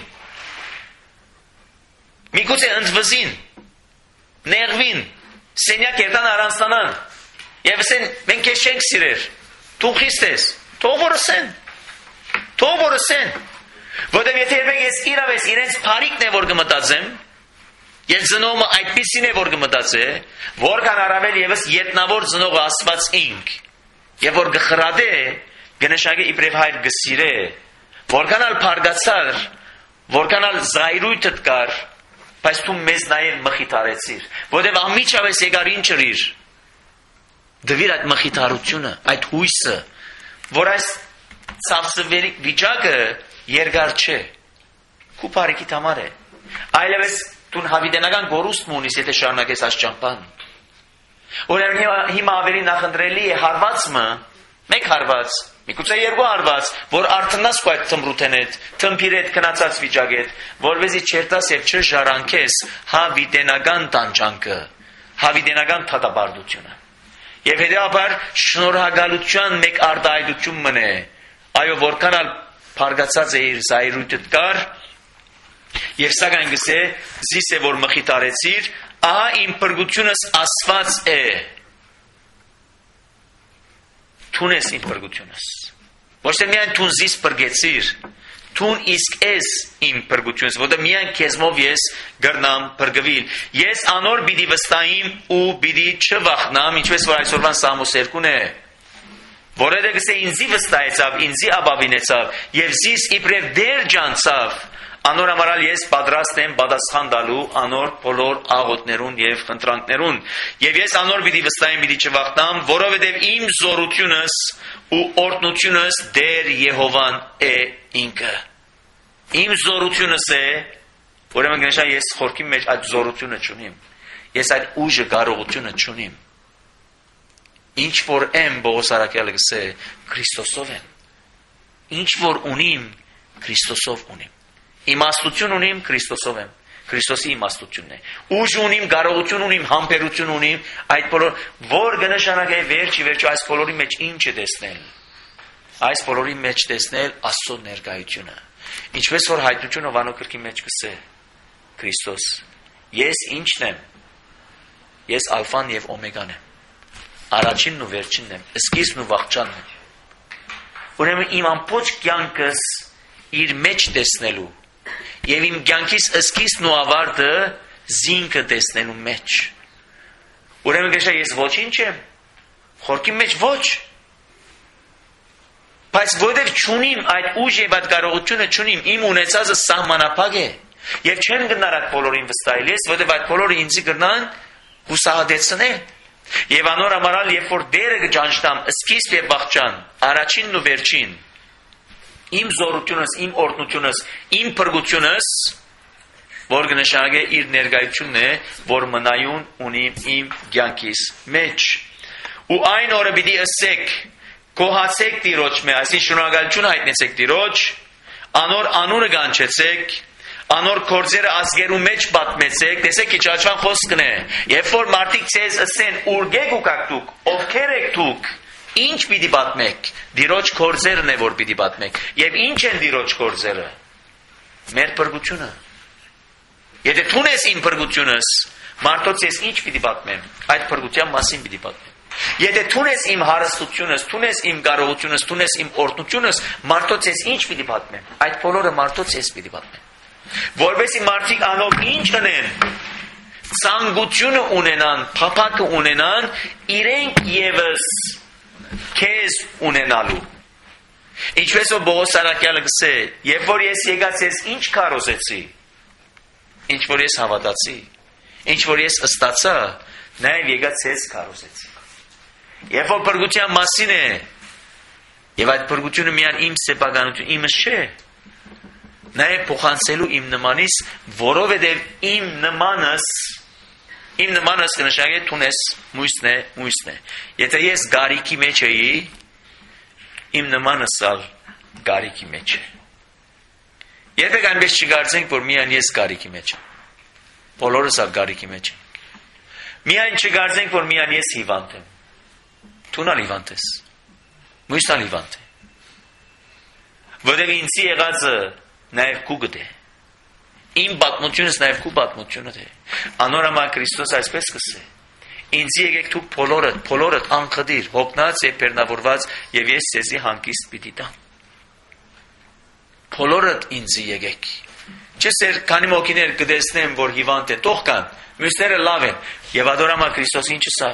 միգուցե ընձվզին ներվին սենյակ երտան առանցնան եւ ասեն մենք քեզ չենք սիրեր Դու խիստես, թող որսեն, թող որսեն, որտեղ եթե երբեք ես իրավ ես իրենց փարիկն է որ կմտածեմ, ես ծնողը այդպիսին է որ կմտածե, որքան առավել եւս ետնավոր ծնողը Աստված ինք, եւ որ գխրադե, գնշագե իբրև հայր գսիրե, որքան ալ փարգացար, որքան ալ զայրույթդ կար, բայց դու մեզ նաեւ մխիթարեցիր, որտեղ ամիջավես եկար ինչ էր Դվիր այդ մխիթարությունը, այդ հույսը, որ այս ծավսվերիկ վիճակը երկար չէ, քու բարիքիդ համար է, այլևս դու հավիտենական գորուստ մունիս, եթե շարունակես այս ճամփան։ Ուրեմն հիմա ավելի նախընտրելի է հարվածը, մեկ հարված, միգուցե երկու հարված, որ արթնաս քո այդ թմրութեն հետ, թմփիր հետ քնացած վիճակ հետ, որովհետեւ չերտաս եւ չժարանքես հավիտենական տանջանքը, հավիտենական թատաբարդությունը։ Եվ հետեւաբար շնորհակալության մեկ արտահայտություն մնե, այո որքան ալ փարգացած է իր զայրույթդ կար, եւ սակայն գսե զիս է որ մխիթարեցիր, ահա իմ փրկությունս Աստված է։ Թունես իմ փրկությունս։ Ոչ թե միայն թուն զիս փրկեցիր, թուն իսկ ես իմ փրկությունս, որտեղ միայն քեզմով ես գրնամ փրկվել։ Ես անոր պիտի վստահիմ ու պիտի չվախնամ, ինչպես որ այսօրվան Սամոս երկուն է։ Որովհետև գսե ինձի վստահեցավ, ինձի ապավինեցավ եւ զիս իբրև դեր ջանցավ, անոր համար ես պատրաստ եմ պատասխան տալու անոր բոլոր աղոթներուն եւ խնդրանքներուն։ Եվ ես անոր պիտի վստահեմ, պիտի չվախնամ, որովհետև իմ զորությունս ու օրհնությունս Տեր Եհովան է ինքը։ Իմ զորությունս է, ուրեմն գնշա ես խորքի մեջ այդ զորությունը չունիմ։ Ես այդ ուժը կարողությունը չունիմ։ Ինչ որ եմ Պողոս Արաքյալը գսե Քրիստոսով եմ։ Ինչ որ ունիմ Քրիստոսով ունիմ։ Իմաստություն ունիմ Քրիստոսով եմ։ Քրիստոսի իմաստությունն է։ Ուժ ունիմ, կարողություն ունիմ, համբերություն ունիմ, այդ բոլոր որ կնշանակե վերջի վերջո այս բոլորի մեջ ինչ է տեսնել։ Այս բոլորի մեջ տեսնել Աստծո ներկայությունը։ Ինչպես որ հայտնություն Հովանոս գրքի մեջ կսե Քրիստոս, ես ինչն եմ։ Ես ալֆան եւ օմեգան եմ։ Առաջինն ու վերջինն եմ, սկիզբն ու վախճանն եմ։ Ուրեմն իմ ամբողջ կյանքս իր մեջ տեսնելու եւ իմ կյանքիս սկիզբն ու ավարտը զինքը տեսնելու մեջ։ Ուրեմն գեշա ես ոչինչ եմ, խորքի մեջ ոչ։ Բայց որտեղ չունիմ այդ ուժ եւ այդ կարողությունը չունիմ, իմ ունեցածը սահմանափակ է եւ չեմ գնար այդ բոլորին վստահել ես, որտեղ այդ բոլորը ինձ կգնան հուսահատեցնել։ Եվ անոր ամառալ երբ որ դերը կճանչտամ սկիզբ եւ վախճան, առաջինն ու վերջին, իմ զորությունս, իմ օրհնությունս, իմ փրկությունս, որ կնշանակե իր ներկայությունն է, որ մնայուն ունիմ իմ կյանքիս մեջ։ Ու այն օրը պիտի ասեք, գոհացեք Տիրոջ մե, այսինքն շնորհակալություն հայտնեցեք Տիրոջ, անոր անունը կանչեցեք, անոր գործերը ազգերու մեջ պատմեցեք, տեսեք քիչ աչքան խոսքն է, երբ որ մարդիկ ցեզ ասեն ուրգեք ու կաք դուք, ովքեր եք դուք, ինչ պիտի պատմեք, Տիրոջ գործերն է որ պիտի պատմեք, եւ ինչ են Տիրոջ գործերը, մեր փրկությունը, Եթե թունես իմ փրկությունս, մարդոց ես ինչ պիտի պատմեմ, այդ փրկության մասին պիտի պատմեմ։ Եթե թունես իմ հարստությունս, թունես իմ կարողությունս, թունես իմ օրհնությունս, մարդոց ես ինչ պիտի պատմեմ, այդ բոլորը մարդոց ես պիտի պատմեմ։ Որովհետեւ մարդիկ անով ինչ անեն, ցանկությունը ունենան, փափակը ունենան, իրենք եւս քեզ ունենալու։ Ինչպես որ Բողոս Արաքյալը գսե, երբ որ ես եկած ես ինչ քարոզեցի, ինչ որ ես հավատացի, ինչ որ ես ըստացա, նաև եկած ես քարոզեցի։ Երբ որ փրկության մասին է, եւ այդ փրկությունը միայն իմ սեփականություն, իմս չէ, նաև փոխանցելու իմ նմանից, որովհետև իմ նմանս, իմ նմանս կնշանակի թունես մույսն է, մույսն է։ Եթե ես գարիքի մեջ էի, իմ նմանս ալ գարիքի մեջ է։ Երբեք այնպես չգործենք, որ միայն ես գարիքի մեջ եմ։ Բոլորս ալ գարիքի մեջ ենք։ Միայն չգործենք, որ միայն ես հիվանդ եմ։ Թունալ հիվանդ ես։ Մույսն ալ հիվանդ է։ Որտեղ ինձի եղածը նաև քու գտե։ Իմ պատմությունս նաև քու պատմությունը է։ Անորամա Քրիստոս այսպես կսե. Ինձ եկեք դուք բոլորդ, բոլորդ անխդիր, հոգնած եւ բեռնավորված, եւ ես ցեզի հանգիստ պիտի տամ։ Բոլորդ ինձ եկեք։ Չես էր քանի մոքիներ կտեսնեմ, որ հիվանդ է, թող կան, մյուսները լավ են, եւ ադորամա Քրիստոս ինչը սա։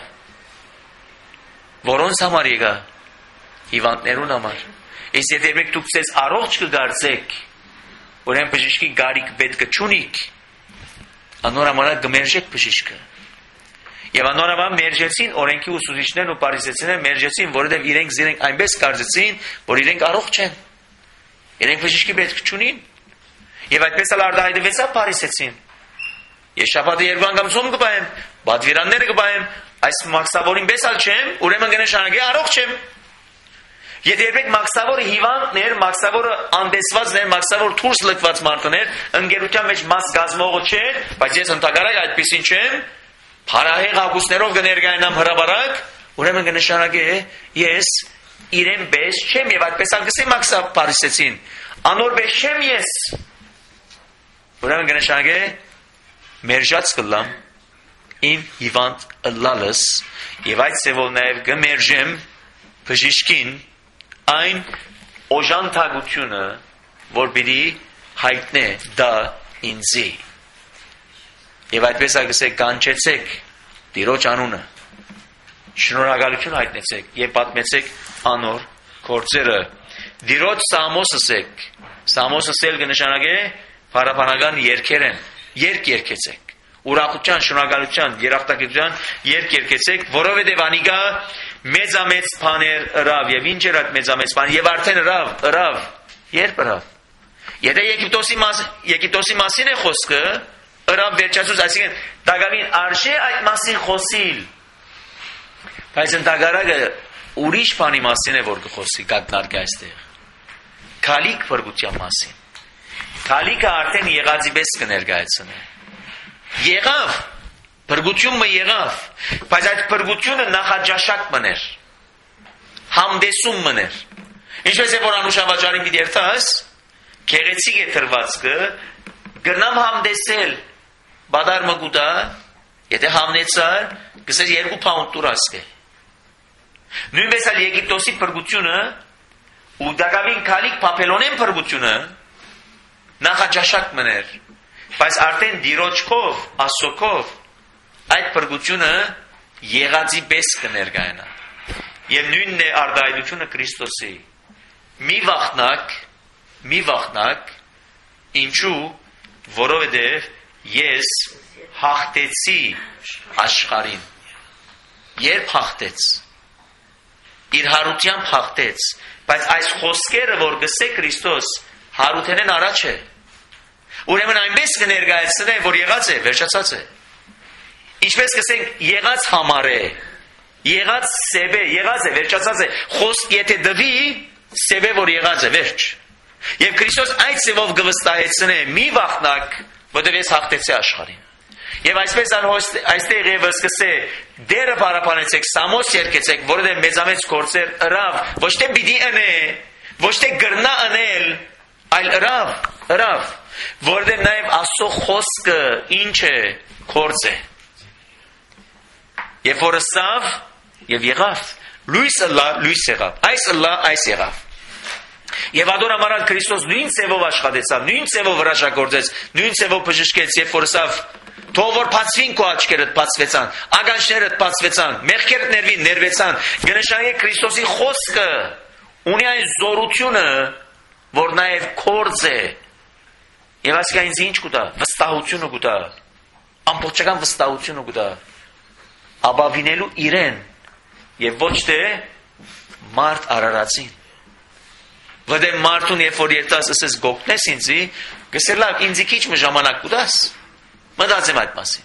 Որոնց համար եկա։ Հիվանդներուն համար։ Իսկ եթե եք դուք ցես առողջ կդարձեք, ուրեմն բժիշկի գարիք պետք չունիք, անորամարա գմերժեք բժիշկը։ Եվ անորամա մերժեցին օրենքի ուսուցիչներն ու պարիսեցիները մերժեցին, որովհետև իրենք զիրենք այնպես կարծեցին, որ իրենք առողջ են։ Իրենք բժիշկի պետք չունին։ Եվ այդպես էլ արտահայտվեցավ պարիսեցին։ Ես շաբաթը երկու անգամ ցոմ կպայեմ, բադվիրանները կպայեմ, այս մաքսավորին պես ալ չեմ, ուրեմն կնշանակի առողջ եմ։ Եթե երբեք մաքսավորը հիվանդներ, մաքսավորը անդեսվածներ, մաքսավոր թուրս լքված մարդներ, ընկերության մեջ մաս գազմողը չէ, բայց ես ընդհանրապես այդպեսին չեմ, փարահեղ ագուստներով կներկայանամ հրաբարակ, ուրեմն կնշանակի ես իրեն պես չեմ եւ այդպես անգսի մաքսավ պարիսեցին, անոր պես չեմ ես, ուրեմն կնշանակի մերժած կլամ իմ հիվանդ ըլլալս եւ այդ սեվով նաեւ կմերժեմ բժիշկին այն օժանդակությունը, որ պիտի հայտնե դա ինձի։ Եվ այդպես ագսեք կանչեցեք Տիրոջ անունը, շնորհակալություն հայտնեցեք եւ պատմեցեք անոր գործերը։ Տիրոջ սամոսսեք, սամոսսել կնշանակե փարապանական երգեր են, երգ երգեցեք։ Ուրախության, շնորհակալության, երախտագիտության երկ երկեցեք, որովհետև անիկա մեծամեծ բաներ ըրավ եւ ինչ էր այդ մեծամեծ բան եւ արդեն ըրավ, ըրավ, երբ ըրավ։ Եթե Եգիպտոսի մաս, Եգիպտոսի մասին է խոսքը, ըրավ վերջացուց, այսինքն դակավին արժե այդ մասին խոսիլ։ Բայց ընդհանրակը ուրիշ բանի մասին է որ կխոսի կատնարկի այստեղ։ Քալիք փրկության մասին։ Քալիքը արդեն եղածի պես կներկայացնի։ Եղավ, փրկությունը եղավ, բայց այդ փրկությունը նախաճաշակ մներ, համդեսում մներ։ Ինչպես է որ անուշավաճարին պիտի երթաս, գեղեցիկ է թրվածքը, գնամ համդեսել, բադար մգուտա, եթե համնեցար, գսես երկու պաունդ տուրասկ է։ Նույնպես էլ Եգիպտոսի փրկությունը, ու դակավին քալիք պապելոնեն փրկությունը, նախաճաշակ մներ։ Բայց արդեն դիրոջքով, ասոքով այդ փրկությունը եղածի պես կներկայանա։ Եվ նույնն է արտահայտությունը Քրիստոսի։ Մի վախնակ, մի վախնակ, ինչու, որովհետև ես հաղթեցի աշխարհին։ Երբ հաղթեց, իր հարությամբ հաղթեց, բայց այս խոսքերը, որ գսե Քրիստոս, հարութենեն առաջ է։ Ուրեմն այնպես կներկայացնե, որ եղած է, վերջացած է։ Ինչպես կսենք, եղած համար է, եղած սեբ է, եղած է, վերջացած է։ Խոսք եթե դվի, սեբ է, որ եղած է, վերջ։ Եվ Քրիստոս այդ սևով կվստահեցնե, մի վախնակ, որտեղ ես հաղթեցի աշխարհին։ Եվ այսպես այստեղ ևս կսե, դերը պարապանեցեք, սամոս երկեցեք, որովհետև մեծամեծ գործեր ըրավ, ոչ թե պիտի ընե, ոչ թե գրնա ընել, այլ ըրավ, ըրավ։ Որտեղ նաև Աստծո խոսքը ինչ է, գործ է։ Երբ որ սավ եւ եղավ, լույսը լույս եղավ, այս լա այս եղավ։ Եվ ադոր ամարալ Քրիստոս նույն ծևով աշխատեցավ, նույն ծևով վրաշագործեց, նույն ծևով բժշկեց, երբ որ սավ թող որ բացվին քո աչքերդ բացվեցան, ագանջներդ բացվեցան, մեղքերդ ներվին ներվեցան, գնշայե Քրիստոսի խոսքը ունի այն զորությունը, որ նաև կորձ է։ Եվ ասկա ինձ ինչ կուտա, վստահությունը կուտա, ամբողջական վստահությունը կուտա, ապավինելու իրեն եւ ոչ թե մարդ արարածին։ Որտեղ մարդուն երբ որ երտաս ասես գոկնես ինձի, գսել լավ ինձի քիչ մի ժամանակ կուտաս, մտածեմ այդ մասին։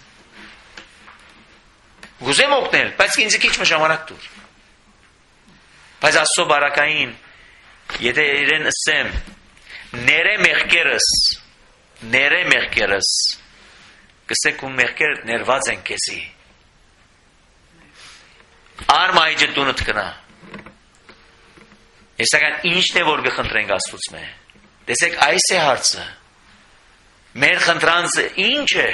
Գուզեմ օգնել, բայց ինձի քիչ մի ժամանակ տուր։ Բայց Աստծո բարակային, եթե իրեն ասեմ, ներե մեղքերս, ներե մեղքերս, գսեք ու մեղքեր ներված են քեզի։ Արմայջը տունդ կնա։ Եսական ինչն է որ գխնդրենք Աստծուց մե։ Տեսեք այս է հարցը։ Մեր խնդրանքը ինչ է։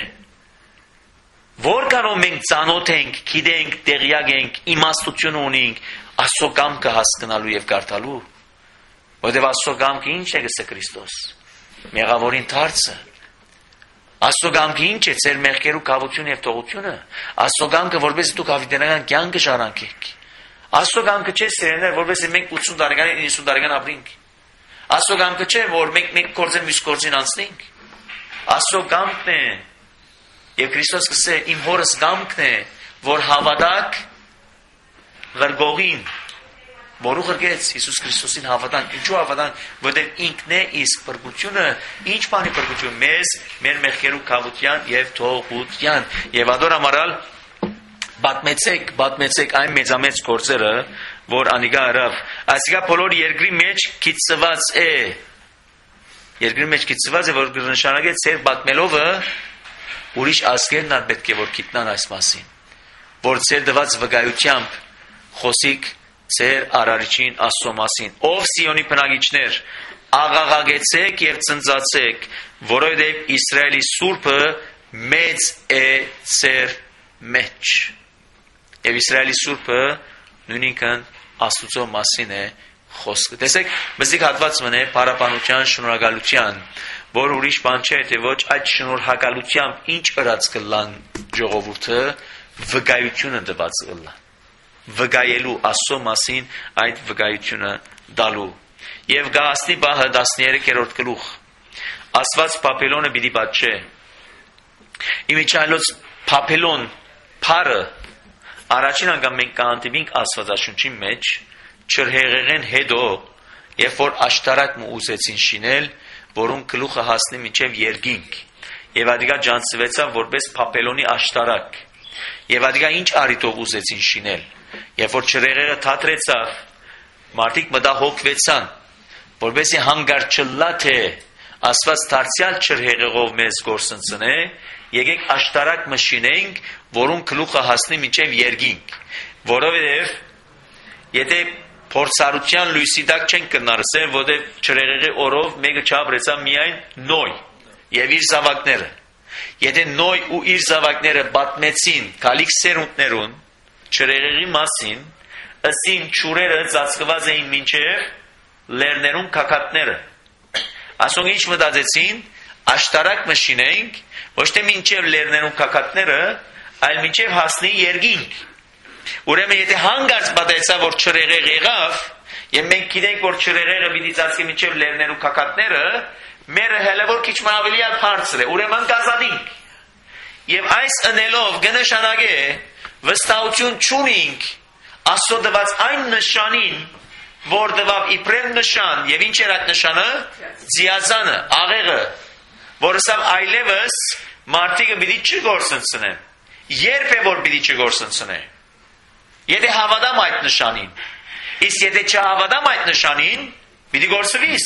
Որքանով մենք ծանոթ ենք, գիտենք, տեղյակ ենք, իմաստություն ունենք Աստծո կամքը հասկանալու եւ կարդալու։ Որտեւ Աստծո կամքը ինչ է գսե Քրիստոս։ Մեղավորին դարձը։ Աստծո կամքը ինչ է, ծեր մեղքերու կավությունը եւ թողությունը։ Աստծո կամքը որպես դուք հավիտենական կյանքը ժառանգեք։ Աստծո կամքը չէ սերներ, որպես մենք ութսուն տարեկան, իննսուն տարեկան ապրենք։ Աստծո կամքը չէ, որ մենք մեկ գործեն մյուս գործին անցնենք։ Աստծո կամքն է, եւ Քրիստոս կսե իմ հորս կամքն է, որ հավատակ ղրգողին, որու ղրգեց Հիսուս Քրիստոսին հավատանք, ինչու հավատանք, որտեղ ինքն է իսկ փրկությունը, ինչ բանի փրկություն մեզ, մեր մեղքերու կավության եւ թողության։ Եվ ադոր ամարալ Բատմեցեք, բատմեցեք այն մեծամեծ գործերը, որ անիգա արավ։ Այսիկա բոլոր երկրի մեջ գիծված է։ Երկրի մեջ գիծված է, որ նշանակե ծեր բատմելովը ուրիշ ազգերն ալ պետք է որ գիտնան այս մասին։ Որ ծեր դված վկայությամբ խոսիկ ծեր արարիչին Աստծո մասին։ Ով Սիոնի բնակիչներ, աղաղագեցեք եւ ծնծացեք, որովհետեւ Իսրայելի Սուրբը մեծ է ծեր մեջ։ Եվ Իսրայելի Սուրբը նույնինքն Աստուծո մասին է խոսքը։ Տեսեք, մզիկ հատվածն է փառաբանության, շնորհակալության, որ ուրիշ բան չէ, թե ոչ այդ շնորհակալությամբ ինչ ըրած կլան ժողովուրդը վկայությունը տված կլան։ Վկայելու Աստծո մասին այդ վկայությունը դալու։ Եվ գահստի բահը տասներեքերորդ գլուխ։ Աստված Բաբելոնը պիտի պատժե։ Իմիջայլոց Բաբելոն փառը առաջին անգամ մենք կանտիվենք Աստվածաշունչի մեջ չրհեղեղեն հետո, երբ որ աշտարակ ուզեցին շինել, որոնք գլուխը հասնի մինչև երկինք, եւ ադիգա ջանցվեցավ որպես Բաբելոնի աշտարակ, եւ ադիգա ինչ արիտով ուզեցին շինել, երբ որ չրհեղեղը թատրեցավ, մարդիկ մտահոգվեցան, որպեսզի հանգար չլա թե Աստված դարձյալ չրհեղեղով մեզ գործընծնե, եկեք աշտարակ մշինենք, որոնք գլուխը հասնի մինչև երկինք, որովհետև եթե փորձառության լույսի տակ չեն կնարսել, որովհետև չրեղեղի օրով մեկը չապրեցավ միայն Նոյ եւ իր զավակները։ Եթե Նոյ ու իր զավակները բատմեցին գալիք սերունդներուն չրեղեղի մասին, ըսին ճուրերը ծածկված էին մինչև լեռներուն կակատները։ Ասոնք ինչ մտածեցին, աշտարակ մշինենք, ոչ թե մինչև լեռներուն կակատները, այլ մինչև հասնի երկինք։ Ուրեմն եթե հանգարց պատահեցավ, որ չրեղեղ եղավ, եւ մենք գիտենք, որ չրեղեղը պիտի ծածկի մինչև լեռներուն կակատները, մերը հələ որ քիչ ավելի բարձր է, ուրեմն կազատինք։ Եվ այս ընելով կնշանակե վստահություն չունենք Աստծո տված այն նշանին, որ տվավ իբրև նշան, եւ ինչ էր այդ նշանը, ձիազանը, աղեղը, որը սա այլևս մարդիկը պիտի չգործընծնեն։ Երբ է որ պիտի չգործընծնեն։ Եթե հավատամ այդ նշանին, իսկ եթե չհավատամ այդ նշանին, պիտի գործվիս։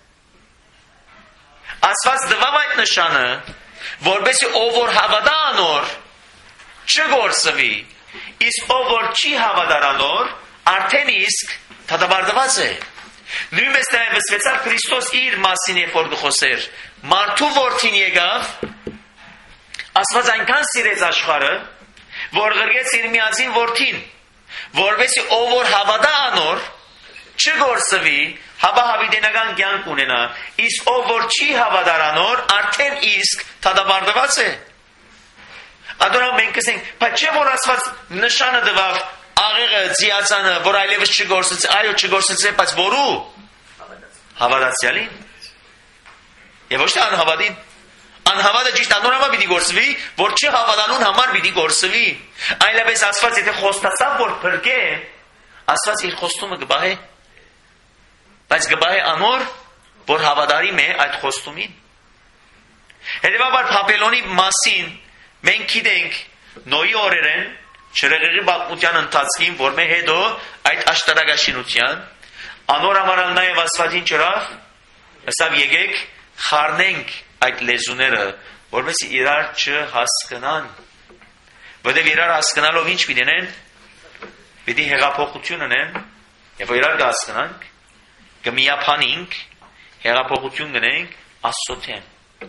Աստված տվավ այդ նշանը, որպեսզի ով որ հավատա անոր չգործվի, իսկ ով որ չի հավատար անոր, արդեն իսկ դատապարտված է։ Նույնպես վստահեցավ Քրիստոս իր մասին երբ որ խոսեր, մարդու որդին եկավ, Աստված այնքան սիրեց աշխարհը, որ գրեց իր միածին որդին, որովհետեւ ով որ հավատա անոր, չգործվի, հավա հավիտենական կյանք ունենա, իսկ ով որ չի հավատար անոր, արդեն իսկ թադաբարդված է։ Ադորանք մենք կսենք, բայց չէ որ Աստված նշանը տվավ աղեղը, ձիածանը, որ այլևս չգործեց, այո չգործեց, բայց որու հավատացյալին։ Եվ ոչ թե անհավատին։ Անհավատը ճիշտ անորամա պիտի գործվի, որ չհավատանուն համար պիտի գործվի։ Այլապես Աստված եթե խոստացավ որ փրկե, Աստված իր խոստումը կբահե։ Բայց կբահե անոր, որ հավատարիմ է այդ խոստումին։ Հետևաբար Բաբելոնի մասին մենք գիտենք Նոյի օրերեն Չրեղեղի բաղմության ընթացքին, որ մեր հետո այդ աշտարակաշինության, անոր ամարալ նաև Աստվածին չրավ, ասավ եկեք խառնենք այդ լեզուները, որովհետեւ իրար չհասկանան։ Որովհետեւ իրար հասկանալով ինչ պիտենեն, պիտի հեղափոխություն ունեն, եւ որ իրար կհասկանանք, կմիապանենք, հեղափոխություն գնենք Աստծոթեն։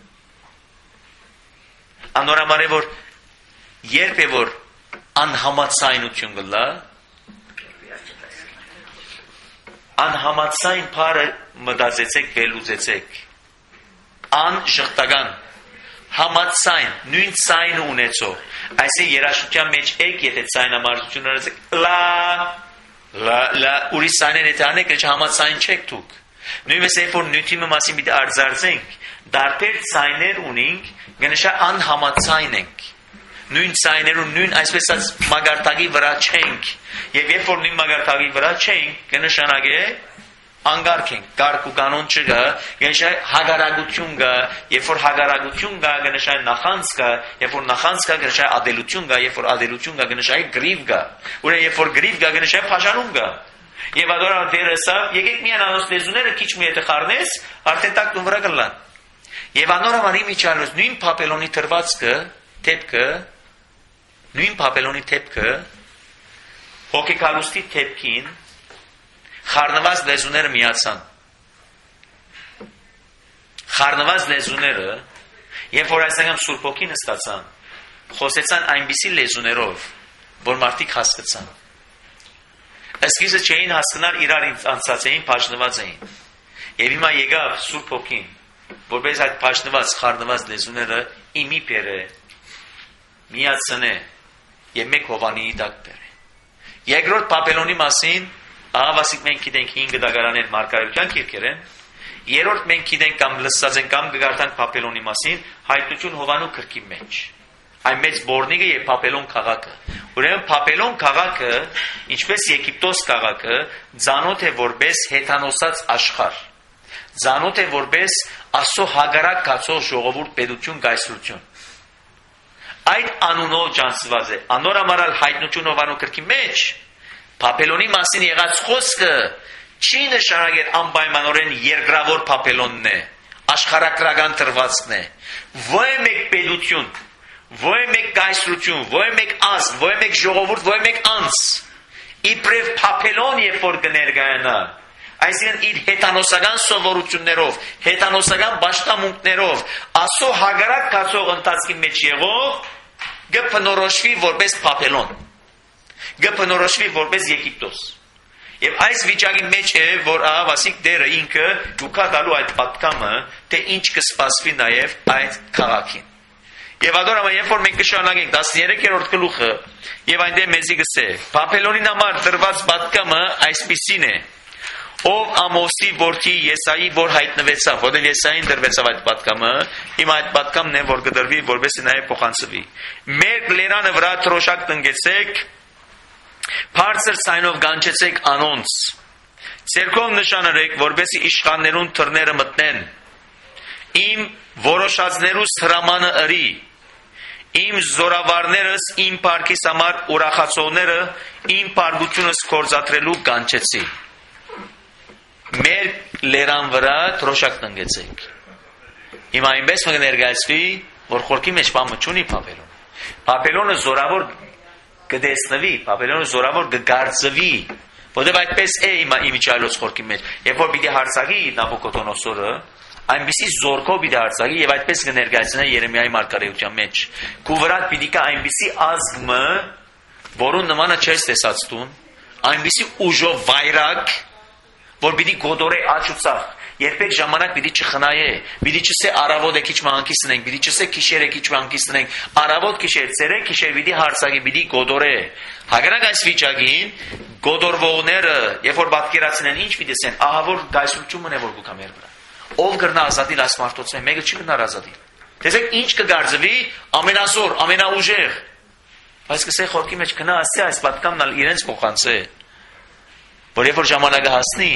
Անոր ամար է որ երբ է որ անհամացայնություն գլա, անհամացայն պարը մտածեցեք, վելուզեցեք, ան ժղտական, համացայն, նույն ցայն ունեցող, այս է երաշտության մեջ եք, եթե ցայնամարդություն ունեցեք, լա, լա, լա, ուրի ցայներ եթե անեք, էլ համացայն չեք դուք։ Նույնպես երբ որ նյութիմը մասին պիտի արձարծենք, դարբեր ցայներ ունենք, գնշա անհամացայն ենք։ Նույն ցայներուն նույն այսպես ասած մագարտակի վրա չենք եւ երբ որ նույն մագարտակի վրա չենք կնշանակե անգարք ենք կարգ ու կանոն չկա գնշա հագարագություն կա երբ որ հագարագություն կա գնշա նախանց կա երբ որ նախանց կա գնշա ադելություն կա երբ որ ադելություն կա գնշա գրիվ կա ուրեմն երբ որ գրիվ կա գնշա փաշանում կա եւ ադորա դերեսա եկեք միան անոց լեզուները քիչ մի եթե խառնես արդեն տակ դու վրա կլան եւ անորամարի միջանոց նույն Բաբելոնի թրվածքը թեփքը նույն Բաբելոնի թեփքը հոգեկալուստի թեփքին խառնված լեզուները միացան խառնված լեզուները երբ որ այսինքն Սուրբ Հոգին ստացան խոսեցան այնպիսի լեզուներով որ մարդիկ հասկացան Այսքիզը չէին հասկանալ իրար անցած էին բաժնված էին եւ հիմա եկավ Սուրբ Հոգին որպես այդ բաժնված խառնված լեզուները իմի բերե միացնե եւ մեկ հովանի դակ բերե երկրորդ Բաբելոնի մասին ահավասիկ մենք գիտենք հինգ դագարաներ մարգարեության քիրքերեն երրորդ մենք գիտենք կամ լսած ենք կամ կգարտանք Բաբելոնի մասին հայտնություն Հովանու քրքի մեջ այն մեծ բորնիկը եւ Բաբելոն քաղաքը ուրեմն Բաբելոն քաղաքը ինչպես Եգիպտոս քաղաքը ցանոթ է որպես հեթանոսած աշխարհ ցանոթ է որպես Աստծո հագարակ կացող ժողովուրդ պետություն գայսրություն այդ անունով ճանցված է անորամարալ հայտնություն Հովանու քրքի մեջ Բաբելոնի մասին եղած խոսքը չի նշանակել անպայմանորեն երկրավոր Բաբելոնն է աշխարհակրական տրվածքն է ոչ մեկ պետություն ոչ մեկ գայսրություն ոչ մեկ ազգ ոչ մեկ ժողովուրդ ոչ մեկ անձ իբրև Բաբելոն երբ որ կներկայանա այսինքն իր հեթանոսական սովորություններով հեթանոսական պաշտամունքներով Աստծո հագարակ կացող ընթացքի մեջ եղող գտնորոշվի որպես Բաբելոն գտնորոշվի որպես Եգիպտոս եւ այս վիճակի մեջ է որ ահավասիկ դերը ինքը դուքա տալու այդ պատկամը թե ինչ կսպասվի նաեւ այդ քաղաքին եւ ադորամա երբ որ մենք կշարունակենք տասներեքերորդ գլուխը եւ այնտեղ մեզի գսե Բաբելոնին համար դրված պատկամը այսպիսին է ով Ամոսի որդի Եսայի որ հայտնվեցավ որտեղ Եսային դրվեցավ այդ պատկամը հիմա այդ պատկամն է որ կդրվի որովհետեւ նաեւ փոխանցվի մեր լերանը վրա թրոշակ տնկեցեք բարձր ցայնով գանչեցեք անոնց ցերկով նշանարեք որովհետեւ իշխաններուն թռները մտնեն իմ որոշածներուս հրամանը ըրի իմ զորավարներս իմ парքիս համար ուրախացողները իմ բարգությունս կորզատրելու գանչեցի մեր լերան վրա թրոշակ տնկեցեք հիմա այնպես մը ներկայացվի որ խորքի մեջ բամը չունի Բաբելոն Բաբելոնը զորավոր կդեսնվի Բաբելոնը զորավոր կգարձվի Որտեւ այդպես է հիմա իմիջիայլոց խորքի մեջ։ Երբ որ պիտի հարցակի Նաբուկոդոնոսորը, այնպիսի զորքով պիտի հարցակի եւ այդպես կներկայացնի Երեմիայի մարգարեության մեջ։ Քու վրա պիտի կա այնպիսի ազգը, որուն նմանը չես տեսածտուն, այնպիսի ուժով վայրակ, որ պիտի գոդորե աչուցախ։ Երբեք ժամանակ պիտի չխնայե, պիտի չսե առավոտ է քիչ մանկիսնենք, պիտի չսե քիշեր է քիչ մանկիսնենք, առավոտ քիշեր, ցերեկ քիշեր պիտի հարցակի, պիտի գոդորե։ Հակառակ այս վիճակին գոդորվողները, երբ որ պատկերացնեն ինչ պիտի ասեն, ահա որ գայսրությունն է որ գուկա մեր վրա։ Ով կգնա ազատիլ այս մարդոցը, մեկը չի գնա ազատիլ։ Տեսեք ինչ կգարձվի ամենազոր, ամենաուժեղ։ Բայց կսե խորքի մեջ գնա ասի այս պատկանն իրենց փոխանցե։ Որ երբ որ ժամանակը հասնի,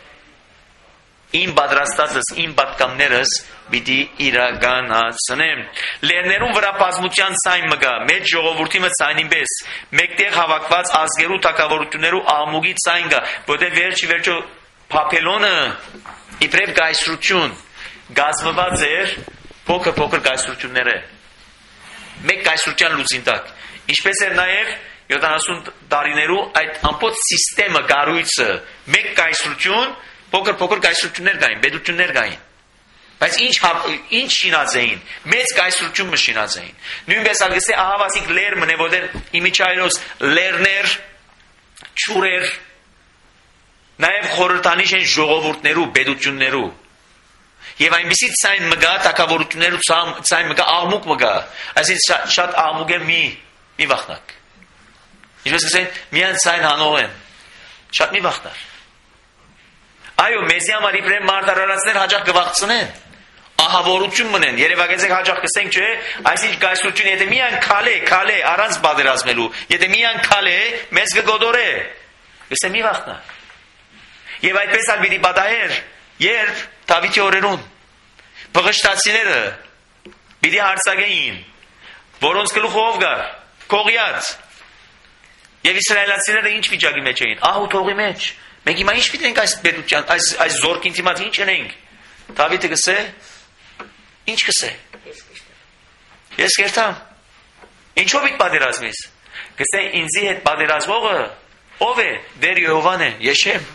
իմ պատրաստածս, իմ պատկաններս պիտի իրականացնեմ։ Լերներուն վրա բազմության ցայն մգա, մեծ ժողովրդի մը ցայնին պես, մեկտեղ հավաքված ազգերու թակավորություններու աղմուկի ցայն գա, որտեղ վերջի վերջո Փափելոնը իբրև գայսրություն գազմված էր փոքր փոքր գայսրությունները։ Մեկ գայսրության լուծին տակ։ Ինչպես էր նաև յոթանասուն տարիներու այդ ամբողջ համակարգը, գառույցը, մեկ գայսրություն, փոքր փոքր գայսրություններ կային, բեդություններ կային։ Բայց ինչ ինչ շինած էին, մեծ գայսրություն մշինած էին։ Նույնպես ալգեսե ահավասիկ լեր մնե որտեղ իմիջայլոս լերներ, ճուրեր, նաև խորհրդանիշ են ժողովուրդներու, բեդություններու։ Եվ այնպիսի ցայն մգա, թակավորություններու ցայն մգա, աղմուկ մգա։ Այսինքն շատ աղմուկ է մի մի վախնակ։ Ինչպես ասեն, միայն ցայն հանող են։ Շատ մի վախնար։ Այո, մեզի համար իբրեմ մարդարարացներ հաջող կվախցնեն։ Ահավորություն մնեն։ Երևակեցեք հաջող կսենք, չէ՞, այսինչ գայսրություն, եթե միայն քալե, քալե առանց բادرազմելու, եթե միայն քալե, մեզ կգոդորե։ Գսե մի վախնա։ Եվ այդպես ալ պիտի պատահեր, երբ Դավիթի օրերուն բղշտացիները պիտի հարցակեին, որոնց գլուխով գար, կողյաց։ Եվ իսրայելացիները ինչ վիճակի մեջ էին, ահ ու թողի մեջ։ Մենք հիմա ինչ պիտենք այս պետության, այս այս զորքին դիմաց ինչ ենք։ Դավիթը գսե, ինչ գսե։ Ես կերտամ։ Ինչով իդ պատերազմես։ Գսե ինձի հետ պատերազմողը ով է։ Դեր Եհովան է, ես չեմ։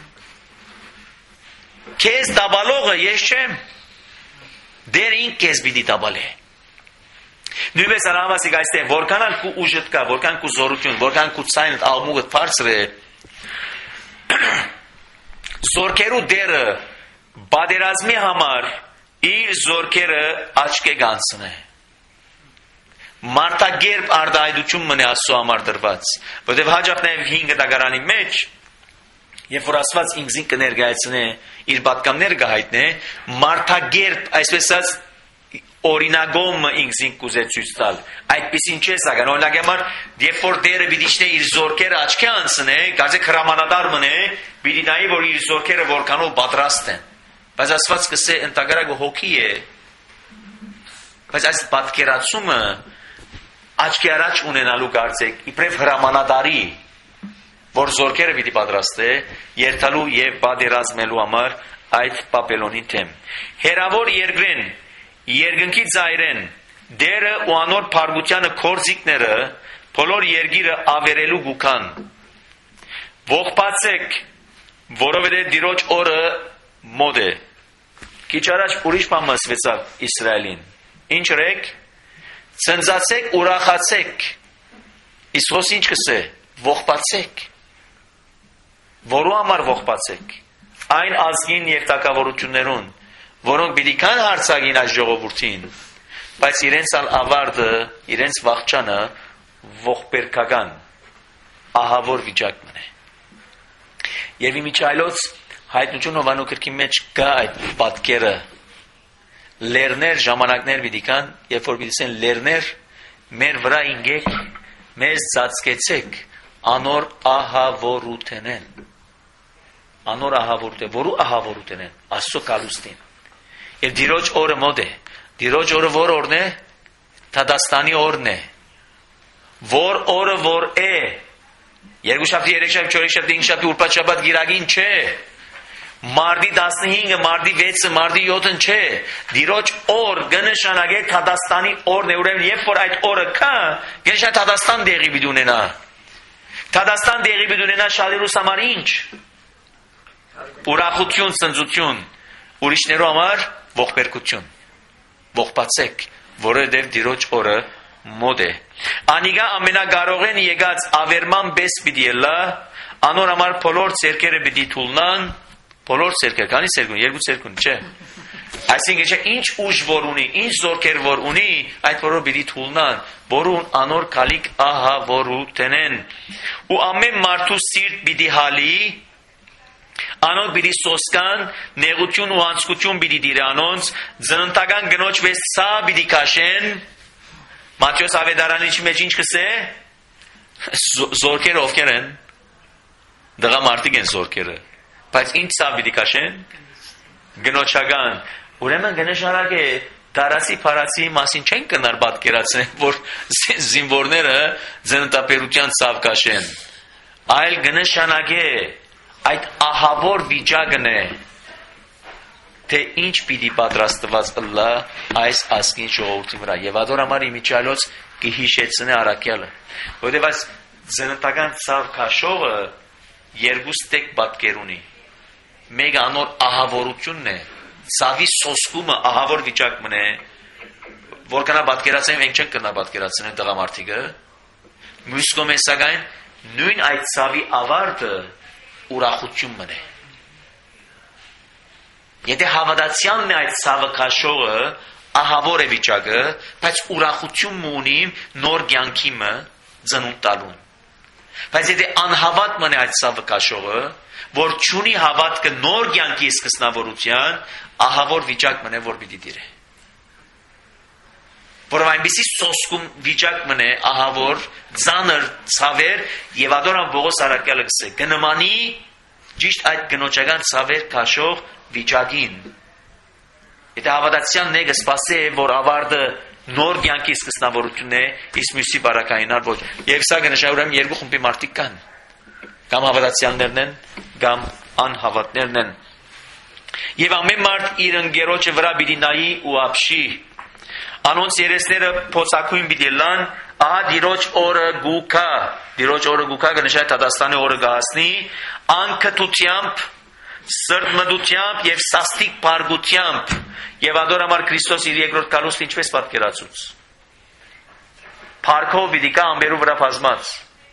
Քեզ տաբալողը ես չեմ։ Դեր ինք քեզ պիտի տաբալե։ Նույնպես արամասիկ այստեղ որքան ալ քու ուժդ կա, որքան քու զորություն, որքան քու ցայնդ աղմուկդ բարձր է։ Զորքերու դերը բادرազմի համար իր զորքերը աչքի գանցն է։ Մարտագերբ արդայդություն մնե Աստծո համար դրված, որտեղ հաջող նաև հինգ դագարանի մեջ, երբ որ Աստված ինքզին կներկայացնե իր պատկանները կհայտնե, մարտագերբ, այսպես ասած, օրինագոմը ինքզին կուզե ցույց տալ։ Այդպեսին չէ սակայն, օրինակ համար, երբ որ դերը պիտի շնե իր զորքերը աչքի անցնե, կարծեք հրամանատար մնե, պիտի նայի որ իր զորքերը որքանով պատրաստ են։ Բայց Աստված կսե ընդհանրակը հոգի է։ Բայց այս պատկերացումը աչքի առաջ ունենալու կարծեք, իբրև հրամանատարի, որ զորքերը պիտի պատրաստ է, երթալու եւ պատերազմելու համար այդ Բաբելոնին թեմ։ Հերավոր երկրեն, երկնքի ծայրեն, դերը ու անոր փարգությանը կորզիկները, բոլոր երգիրը ավերելու գուքան։ Ողբացեք, որովհետև Տիրոջ օրը մոտ է։ Քիչ առաջ ուրիշ բան ասվեցավ Իսրայելին։ Ինչ րեք, ցնծացեք, ուրախացեք։ Իսոս ինչ կսե, ողբացեք։ Որու համար ողբացեք։ Այն ազգին եւ տակավորություններուն, որոնք պիտի կան հարցակին այս ժողովրդին, բայց իրենց ալ ավարտը, իրենց վախճանը ողբերգական, ահավոր վիճակ մնե։ Եվ իմիջայլոց հայտնություն Հովանու գրքի մեջ կա այդ պատկերը, լերներ ժամանակներ պիտի կան, երբ որ պիտի ասեն լերներ, մեր վրա ինգեք, մեզ ծածկեցեք, անոր ահավորութենեն։ Անոր ահավորութեն, որու ահավորութենեն, Աստծո կալուստին։ Եվ Տիրոջ օրը մոտ է։ Տիրոջ օրը որ օրն է, Թադաստանի օրն է։ Որ օրը որ է, երկուշաբթի, երեքշաբթի, չորեքշաբթի, ինքշաբթի, ուրբաթ շաբաթ գիրագին չէ։ Մարտի տասնհինգը, մարտի վեցը, մարտի յոթը չէ։ Տիրոջ օր կնշանակե Թադաստանի օրն է, ուրեմն երբ որ այդ օրը կա, գենշա Թադաստան դեղի պիտի ունենա։ Տադաստան դեղի բիդունենա շալիրուս համար ինչ? Ուրախություն, սնձություն, ուրիշներու համար ողբերգություն, ողբացեք, որովհետև Տիրոջ օրը մոտ է։ Անիգա ամենակարողեն եկած ավերման պես պիտի ելա, անոր համար բոլոր ցերկերը պիտի թուլնան, բոլոր ցերկերը, քանի ցերկուն, երկու ցերկուն, չէ։ Այսինքն չէ, ինչ ուժ որ ունի, ինչ զորքեր որ ունի, այդ բոլորը պիտի թուլնան, որուն անոր քալիք ահա որու տնեն։ Ու ամեն մարդու սիրտ պիտի հալի, անոնք պիտի սոսկան, նեղություն ու անցկություն պիտի դիրի անոնց, ծննդական գնոջ վես ցա պիտի կաշեն։ Մատթեոս ավետարանի մեջ ինչ կսե? Զորքերը ովքեր են? Դղամարդիկ են զորքերը։ Բայց ինչ ցա պիտի կաշեն? Գնոջական։ Ուրեմն գնշարակ է դարասի փարասի մասին չեն կնար պատկերացնել, որ զինվորները ծննդապերության ցավ կաշեն։ Այլ գնշանակ է այդ ահավոր վիճակն է, թե ինչ պիտի պատրաստված ըլլա այս ասկին ժողովրդի վրա։ Եվ ադոր համար իմիջիալոց կհիշեցնե առաքյալը։ Որտեւ այս ծննդական ցավ քաշողը երկու ստեկ պատկեր ունի։ Մեկ անոր ահավորությունն է, ցավի սոսկումը ահավոր վիճակն է, որ կնա պատկերացնեն, մենք չենք կնա պատկերացնել դղամարդիկը։ Մյուս կողմից սակայն նույն այդ ցավի ավարտը ուրախությունն է։ Եթե հավատացյալն է այդ ցավը քաշողը, ահավոր է վիճակը, բայց ուրախություն ունիմ նոր կյանքիմը ծնունդ տալուն։ Բայց եթե անհավատն է այդ ցավը քաշողը, որ չունի հավատքը նոր կյանքի սկսնավորության, ահավոր վիճակն է, որ պիտի դիրե։ Որով այնպիսի սոսկում վիճակն է, ահավոր, ծանր ցավեր, եւ ադորան Պողոս առաքյալը գսե, կնմանի ճիշտ այդ գնոջական ցավեր քաշող վիճակին։ Եթե հավատացյալն է կսպասե, որ ավարտը նոր կյանքի սկսնավորությունն է, իսկ մյուսի բարակայինար ոչ։ Եվ սա կնշանակում երկու խումբի մարդիկ կան։ Կամ հավատացյալներն են, կամ անհավատներն են։ Եվ ամեն մարդ իր ընկերոջը վրա պիտի նայի ու ապշի։ Անոնց երեսները փոցակույն պիտի լան, ահա Տիրոջ օրը գուքա, Տիրոջ օրը գուքա կնշանակի Տադաստանի օրը գահասնի, անքթությամբ, սրտմտությամբ եւ սաստիկ բարգությամբ, եւ ադոր համար Քրիստոս իր երկրորդ գալուստը ինչպես պատկերացուց։ Փառքով պիտի կա ամբերու վրա բազմած։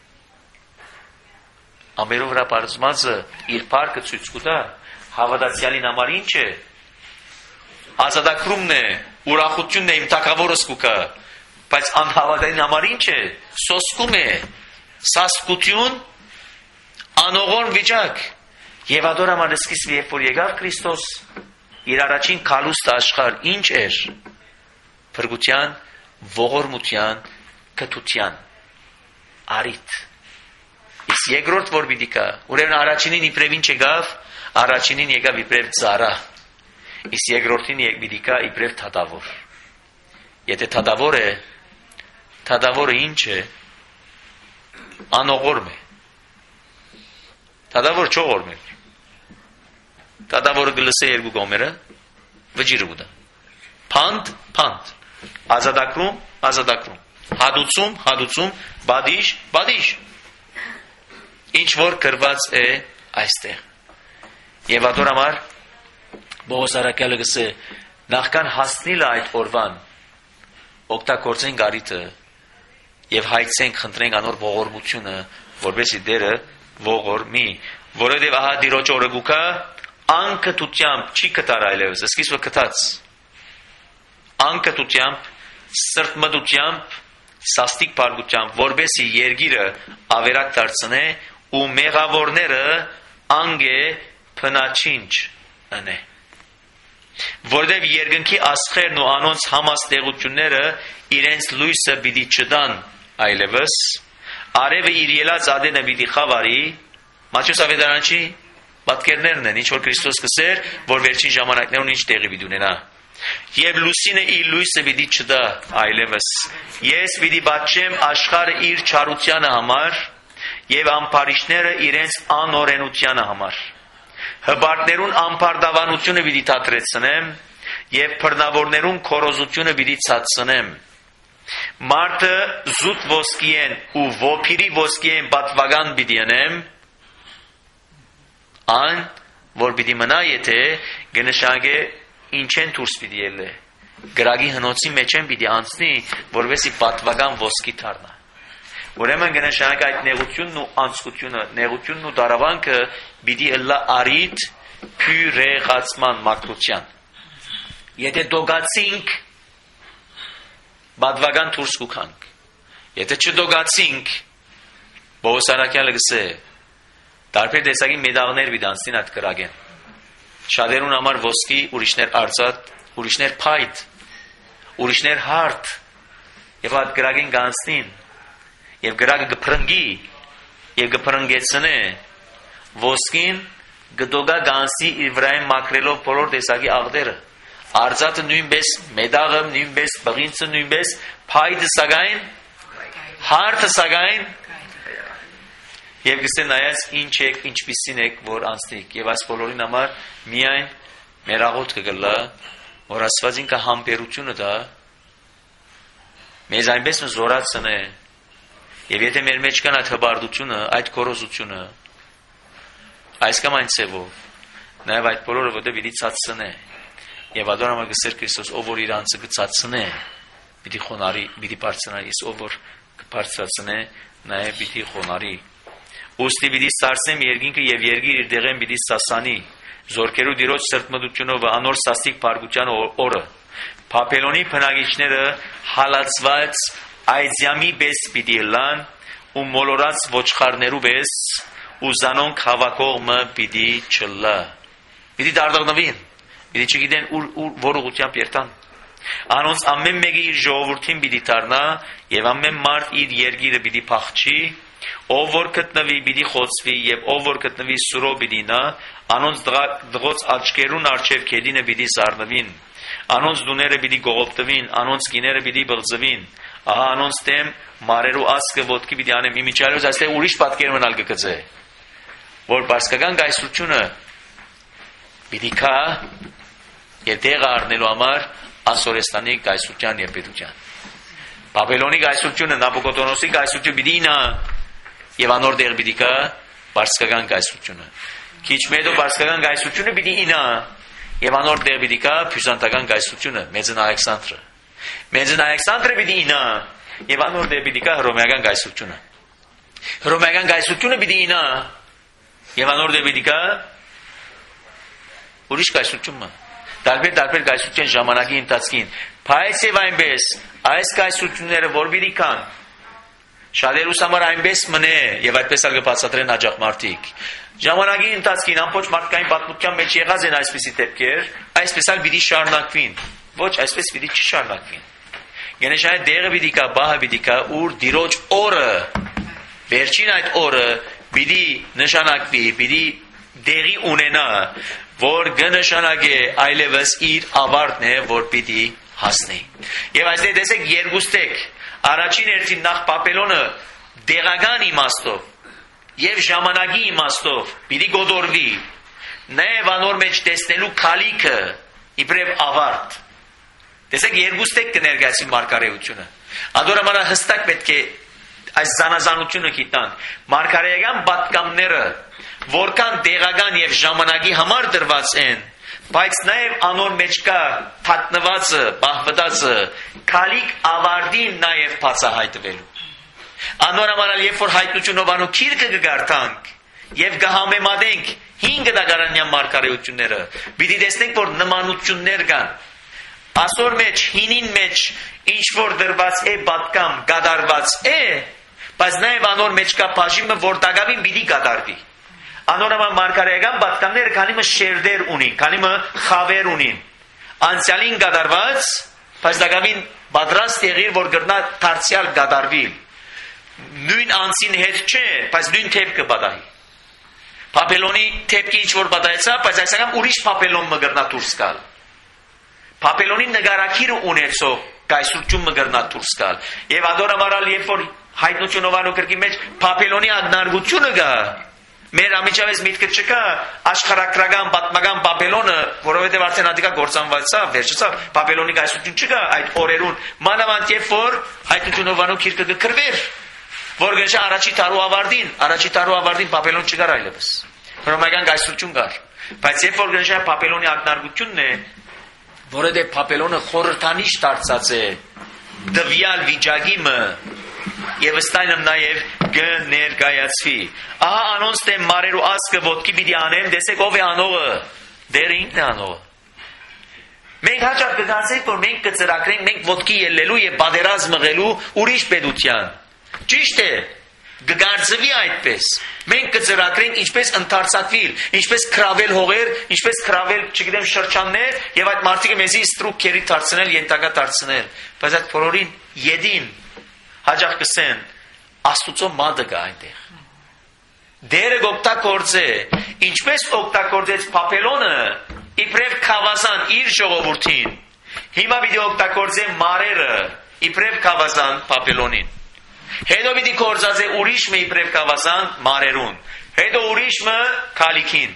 Ամբերու վրա բազմածը իր փառքը ցույց կտա, հավատացյալին համար ինչ է։ Ազատագրումն է, ուրախությունն է, իմ թագավորս կուկա, բայց անհավատային համար ինչ է, սոսկում է, սաստկություն, անողորմ վիճակ։ Եվ ադոր համար սկիզբ երբ որ եկավ Քրիստոս, իր առաջին քալուստը աշխարհ ինչ էր, փրկության, ողորմության, կթության, արիթ։ Իսկ երկրորդ որ պիտի կա, ուրեմն առաջինին իբրև ինչ եկավ, առաջինին եկավ իբրև ծառա, իսկ երկրորդին պիտի կա իբրև թադավոր։ Եթե թադավոր է, թադավորը ինչ է, անողորմ է։ Թադավոր չողորմ է։ Թադավորը գլսե երկու կողմերը, վճիրը գուտա։ Փանդ, փանդ, ազատագրում, ազատագրում, հադուցում, հադուցում, բադիժ, բադիժ։ Ինչ որ գրված է այստեղ։ Եվ ադոր համար Պողոս առաքյալը գսե, նախքան հասնիլ այդ օրվան, օգտագործենք արիթը եւ հայցենք, խնդրենք անոր ողորմությունը, որովհետեւ դերը ողորմի, որովհետեւ ահա Տիրոջ օրը գուքա, անկթությամբ չի կտար այլևս, սկիզբը կտած։ Անկթությամբ, սրտմտությամբ, սաստիկ բարգությամբ, որբեսի երգիրը ավերակ դարձնե ու մեղավորները անգե փնաչինչ ընե։ Որտեւ երկնքի աստղերն ու անոնց համաստեղությունները իրենց լույսը պիտի չդան այլևս, արևը իր ելած ադենը պիտի խավարի, Մատթեոս ավետարանչի պատկերներն են, ինչ որ Քրիստոս կսեր, որ վերջին ժամանակներուն ինչ տեղի պիտի ունենա։ Եվ լուսինը իր լույսը պիտի չդա այլևս։ Ես պիտի բացեմ աշխարհը իր չարությանը համար եւ ամփարիչները իրենց անօրենությանը համար։ Հբարտներուն ամփարդավանությունը պիտի թատրեցնեմ եւ բռնավորներուն քորոզությունը պիտի ցածնեմ։ Մարդը զուտ ոսկի են ու ոփիրի ոսկի են պատվական պիտի անեմ, ան, որ պիտի մնա, եթե գնշագե ինչ են դուրս պիտի ելե, գրագի հնոցի մեջ են պիտի անցնի, որովհետեւ պատվական ոսկի դառնա։ Ուրեմն գնշագե այդ նեղությունն ու անցկությունը, նեղությունն ու դարավանքը պիտի ըլլա արիտ փյուրեղացման մակրության։ Եթե դոգացինք պատվական դուրս կուքանք, եթե չդոգացինք, Բողոսարակյանը գսե տարբեր տեսակի մեդաղներ պիտի այդ կրագեն։ Շատերուն համար ոսկի, ուրիշներ արծաթ, ուրիշներ փայտ, ուրիշներ հարթ, եւ այդ կրագին կանցնին, եւ կրագը գփրնգի, եւ գփրնգեցնե, ոսկին գդոգա կանցի իր վրայեն մաքրելով բոլոր տեսակի աղդերը, արծաթը նույնպես, մեդաղը նույնպես, բղինցը նույնպես, փայտը սակայն, հարթը սակայն, եւ գսե նայած ինչ եք, ինչպիսին եք, որ անցնիք, եւ այս բոլորին համար միայն մեր աղոթքը գլա, որ Աստված ինքը համբերությունը դա, մեզ այնպես զորացն է, եւ եթե մեր մեջ կան այդ հբարդությունը, այդ կորոզությունը, այս կամ այն ցևով, նաեւ այդ բոլորը որտեղ պիտի ցածնե, եւ ադոր համար գսեր Քրիստոս, ով որ իր անձը գծածնե, պիտի խոնարի, պիտի բարձրանա, իսկ ով որ կբարձրացնե, նաեւ պիտի խոնարի։ Ուստի պիտի սարսեմ երկինքը եւ երգիր իր դեղեն պիտի սասանի, զորքերու դիրոջ սրտմտությունով անոր սաստիկ բարգության օրը, Փապելոնի բնակիչները հալածված այծյամի պես պիտի լան ու մոլորած ոչխարներու պես ու զանոնք հավաքողը պիտի չլա։ Պիտի դարդողնվին, պիտի չգիտեն ուր որ ուղղությամբ երթան։ Անոնց ամեն մեկը իր ժողովրդին պիտի դառնա եւ ամեն մարդ իր երգիրը պիտի փախչի, ով որ գտնվի պիտի խոցվի եւ ով որ գտնվի սուրո պիտի նա, անոնց դղոց աչքերուն արջև քեդինը պիտի սառնվին, անոնց դուները պիտի գողոպտվին, անոնց կիները պիտի բղզվին, ահա անոնց դեմ մարերու ասկը ոտքի պիտի անեմ։ Իմիջիայլոց այստեղ ուրիշ պատկեր մնալ կգծե, որ բարձկական գայսրությունը պիտի կա եւ տեղը առնելու համար Ասորեստանի գայսրության եւ պետության։ Բաբելոնի գայսրությունը, Նաբուկոդոնոսի գայսրությունը պիտի նա եւ անոր դեր պիտի կա բարձկական գայսրությունը։ Քիչ մեդո բարձկական գայսրությունը պիտի ինա եւ անոր դեր պիտի կա բյուզանտական գայսրությունը, Մեծն Ալեքսանդրը։ Մեծն Ալեքսանդրը պիտի ինա եւ անոր դեր պիտի կա հռոմեական գայսրությունը։ Հռոմեական գայսրությունը պիտի ինա եւ անոր դեր պիտի կա ուրիշ գայսրությունը։ Տարբեր տարբեր գայսրության ժամանակի ընթացքին, բայց եւ այնպես այս գայսրությունները որ պիտի կան շատերուս համար այնպես մնե եւ այդպես ալ կբացատրեն աջախ մարդիկ։ Ժամանակի ընթացքին ամբողջ մարդկային պատմության մեջ եղած են այսպիսի դեպքեր, այսպես ալ պիտի շարունակվին։ Ոչ, այսպես պիտի չշարունակվին։ Գենեշայ դերը պիտի կա, բահը պիտի կա, ուր դիրոջ օրը, վերջին այդ օրը պիտի նշանակվի, պիտի դերի ունենա, որ կնշանակե այլևս իր ավարտն է, որ պիտի հասնի։ Եվ այստեղ տեսեք երկուստեք, առաջին հերթին նախ Պապելոնը դեղական իմաստով եւ ժամանակի իմաստով պիտի գոդորվի, նաեւ անոր մեջ տեսնելու քալիքը իբրև ավարտ։ Տեսեք երկուստեք կներկայացի մարգարեությունը։ Ադորամարա հստակ պետք է այս զանազանությունը գիտանք։ Մարգարեական պատգամները որքան դեղական եւ ժամանակի համար դրված են, բայց նաեւ անոր մեջ կա թատնվածը, բահվտածը, քալիք ավարտին նաեւ բացահայտվելու։ Անորոմանալ երբ որ հայտնությունով անու քիրկը կգարտանք եւ կհամեմատենք հինգ դագարանյան մարգարեությունները, պիտի տեսնենք որ նմանություններ կան։ Ասոր մեջ, հինին մեջ ինչ որ դրված է պատկամ, գադարված է, բայց նաեւ անոր մեջ կա բաժիմը, որ դակավին պիտի գադարվի։ Անորոման մարգարեական պատկամները քանի մը շերդեր ունին, քանի մը խավեր ունին։ Անցյալին գադարված, բայց դակավին պատրաստ եղիր, որ գրնա դարձյալ գադարվի։ Նույն անցին հետ չէ, բայց նույն թեփքը պատահի։ Պապելոնի թեփքի ինչ որ պատահեցա, բայց այսական ուրիշ Պապելոն մը գրնա դուրս գալ։ Պապելոնի նգարակիրը ունեցող գայսրություն մը գրնա դուրս գալ։ Եվ ադորամարալ երբ որ հայտնությունով անու կրկի մեջ Պապելոնի ագնարգությունը գա, Մեր ամիջավես միտքը չկա աշխարհակրական պատմական Բաբելոնը, որովհետև արդեն ադիկա գործանվածա, վերջացավ, Բաբելոնի գայսություն չկա այդ օրերուն, մանավանդ երբ որ հայտնությունով անու քիրքը կկրվեր, որ գնա առաջի տարու ավարտին, առաջի տարու ավարտին Բաբելոն չկար այլևս։ Հռոմեական գայսություն կար, բայց երբ որ գնա Բաբելոնի ակնարկությունն է, որովհետև Բաբելոնը խորհրդանիշ դարձած է դվյալ վիճակիմը եւ ըստայնմ նաեւ կներկայացվի։ Ահա անոնց դեմ մարերու ասկը ոտքի պիտի անեն, տեսեք ով է անողը, դերը ինքն է անողը։ Մենք հաճախ կգացենք, որ մենք կծրագրենք, մենք ոտքի ելնելու եւ բادرազմ մղելու ուրիշ պետության։ Ճիշտ է, կգարձվի այդպես։ Մենք կծրագրենք ինչպես ընդարձակվել, ինչպես քրավել հողեր, ինչպես քրավել, չգիտեմ, շրջաններ եւ այդ մարդիկը մեզի ստրուկերի դարձնել, ենթակա դարձնել։ Բայց այդ բոլորին յեդին հաջող կսեն Աստուծո մատը կա այնտեղ։ Դերը օգտագործե, ինչպես օգտագործեց Բաբելոնը, իբրև քավազան իր ժողովրդին։ Հիմա պիտի օգտագործե մարերը, իբրև քավազան Բաբելոնին։ Հետո պիտի գործածե ուրիշ մը իբրև քավազան մարերուն։ Հետո ուրիշ մը քալիքին։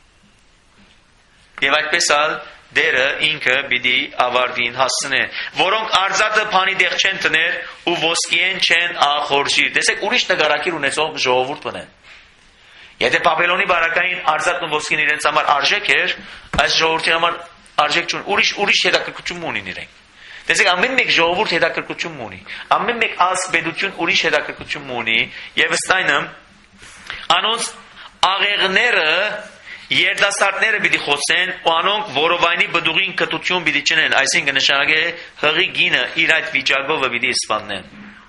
Եվ այդպես ալ դերը ինքը պիտի ավարտին հասցնե, որոնք արձատը փանի դեղ չեն տներ ու ոսկիեն չեն ախորժիր։ Տեսեք, ուրիշ նկարակիր ունեցող ժողովուրդ բնեն։ Եթե Բաբելոնի բարակային արձատն ու ոսկին իրենց համար արժեք էր, այս ժողովրդի համար արժեք չուն, ուրիշ ուրիշ հետաքրքրություն ունին իրենք։ Տեսեք, ամեն մեկ ժողովուրդ հետաքրքրություն ունի, ամեն մեկ ասպետություն ուրիշ հետաքրքրություն ունի, եւ ըստայնը անոնց աղեղները երդասարտները պիտի խոսեն ու անոնք որովայնի բդուղին կտություն պիտի չնեն, այսինքն նշանակե հղի գինը իր այդ վիճակովը պիտի սպաննեն։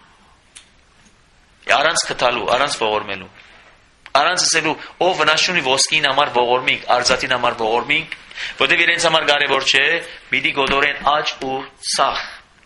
Առանց կտալու, առանց ողորմելու, առանց ասելու ով վնասունի ոսկին համար ողորմինք, արձատին համար ողորմինք, որտեղ իրենց համար կարևոր չէ, պիտի գոդորեն աճ ու սախ։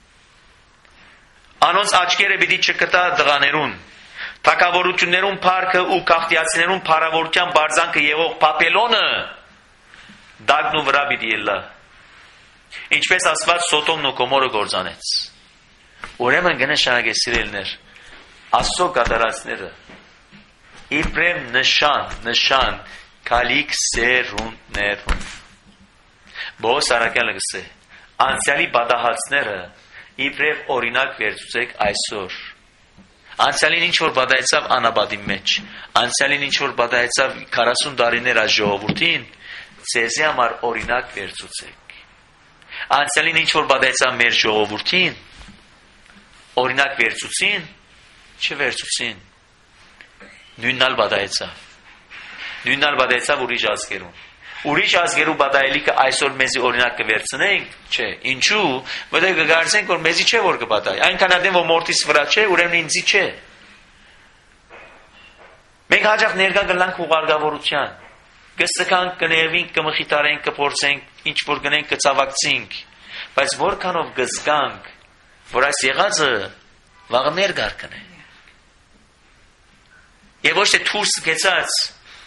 Անոնց աչքերը պիտի չկտա դղաներուն։ Թակավորություններուն փառքը ու քաղաքացիներուն փառավորության բարձանքը եղող Բաբելոնը դագնու վրա պիտի ելա։ Ինչպես ասված Սոդոմն ու Գոմորը գործանեց։ Ուրեմն գնշանակե սիրելներ, Աստծո կատարածները իբրև նշան, նշան քալիք սերունդներուն։ Բոս արակյալը գսե, անցյալի բադահացները իբրև օրինակ վերցուցեք այսօր։ Անցյալին ինչ որ բադայեցավ անաբադի մեջ, անցյալին ինչ որ բադայեցավ քառասուն տարիներ այս ժողովրդին, ցեզի համար օրինակ վերցուցեք։ Անցյալին ինչ որ բադայեցավ մեր ժողովրդին, օրինակ վերցուցին, չվերցուցին։ Նույննալ բադայեցավ։ Նույննալ բադայեցավ ուրիշ ազգերուն։ Ուրիշ ազգերու բադայելիքը այսօր մեզի օրինակ կվերցնենք, չէ, ինչու, որտեղ կգարցենք, որ մեզի չէ որ կբադայ, այնքան արդեն որ մորտիս վրա չէ, ուրեմն ինձի չէ։ Մենք հաճախ ներկա գլանք ուղարկավորության, կսկանք, կներվինք, կմխիտարենք, կփորձենք, ինչ որ գնենք, կցավակցենք, բայց որքանով կզգանք, որ այս եղածը վաղ ներկա կնե։ Եվ ոչ թե թուրս գեցած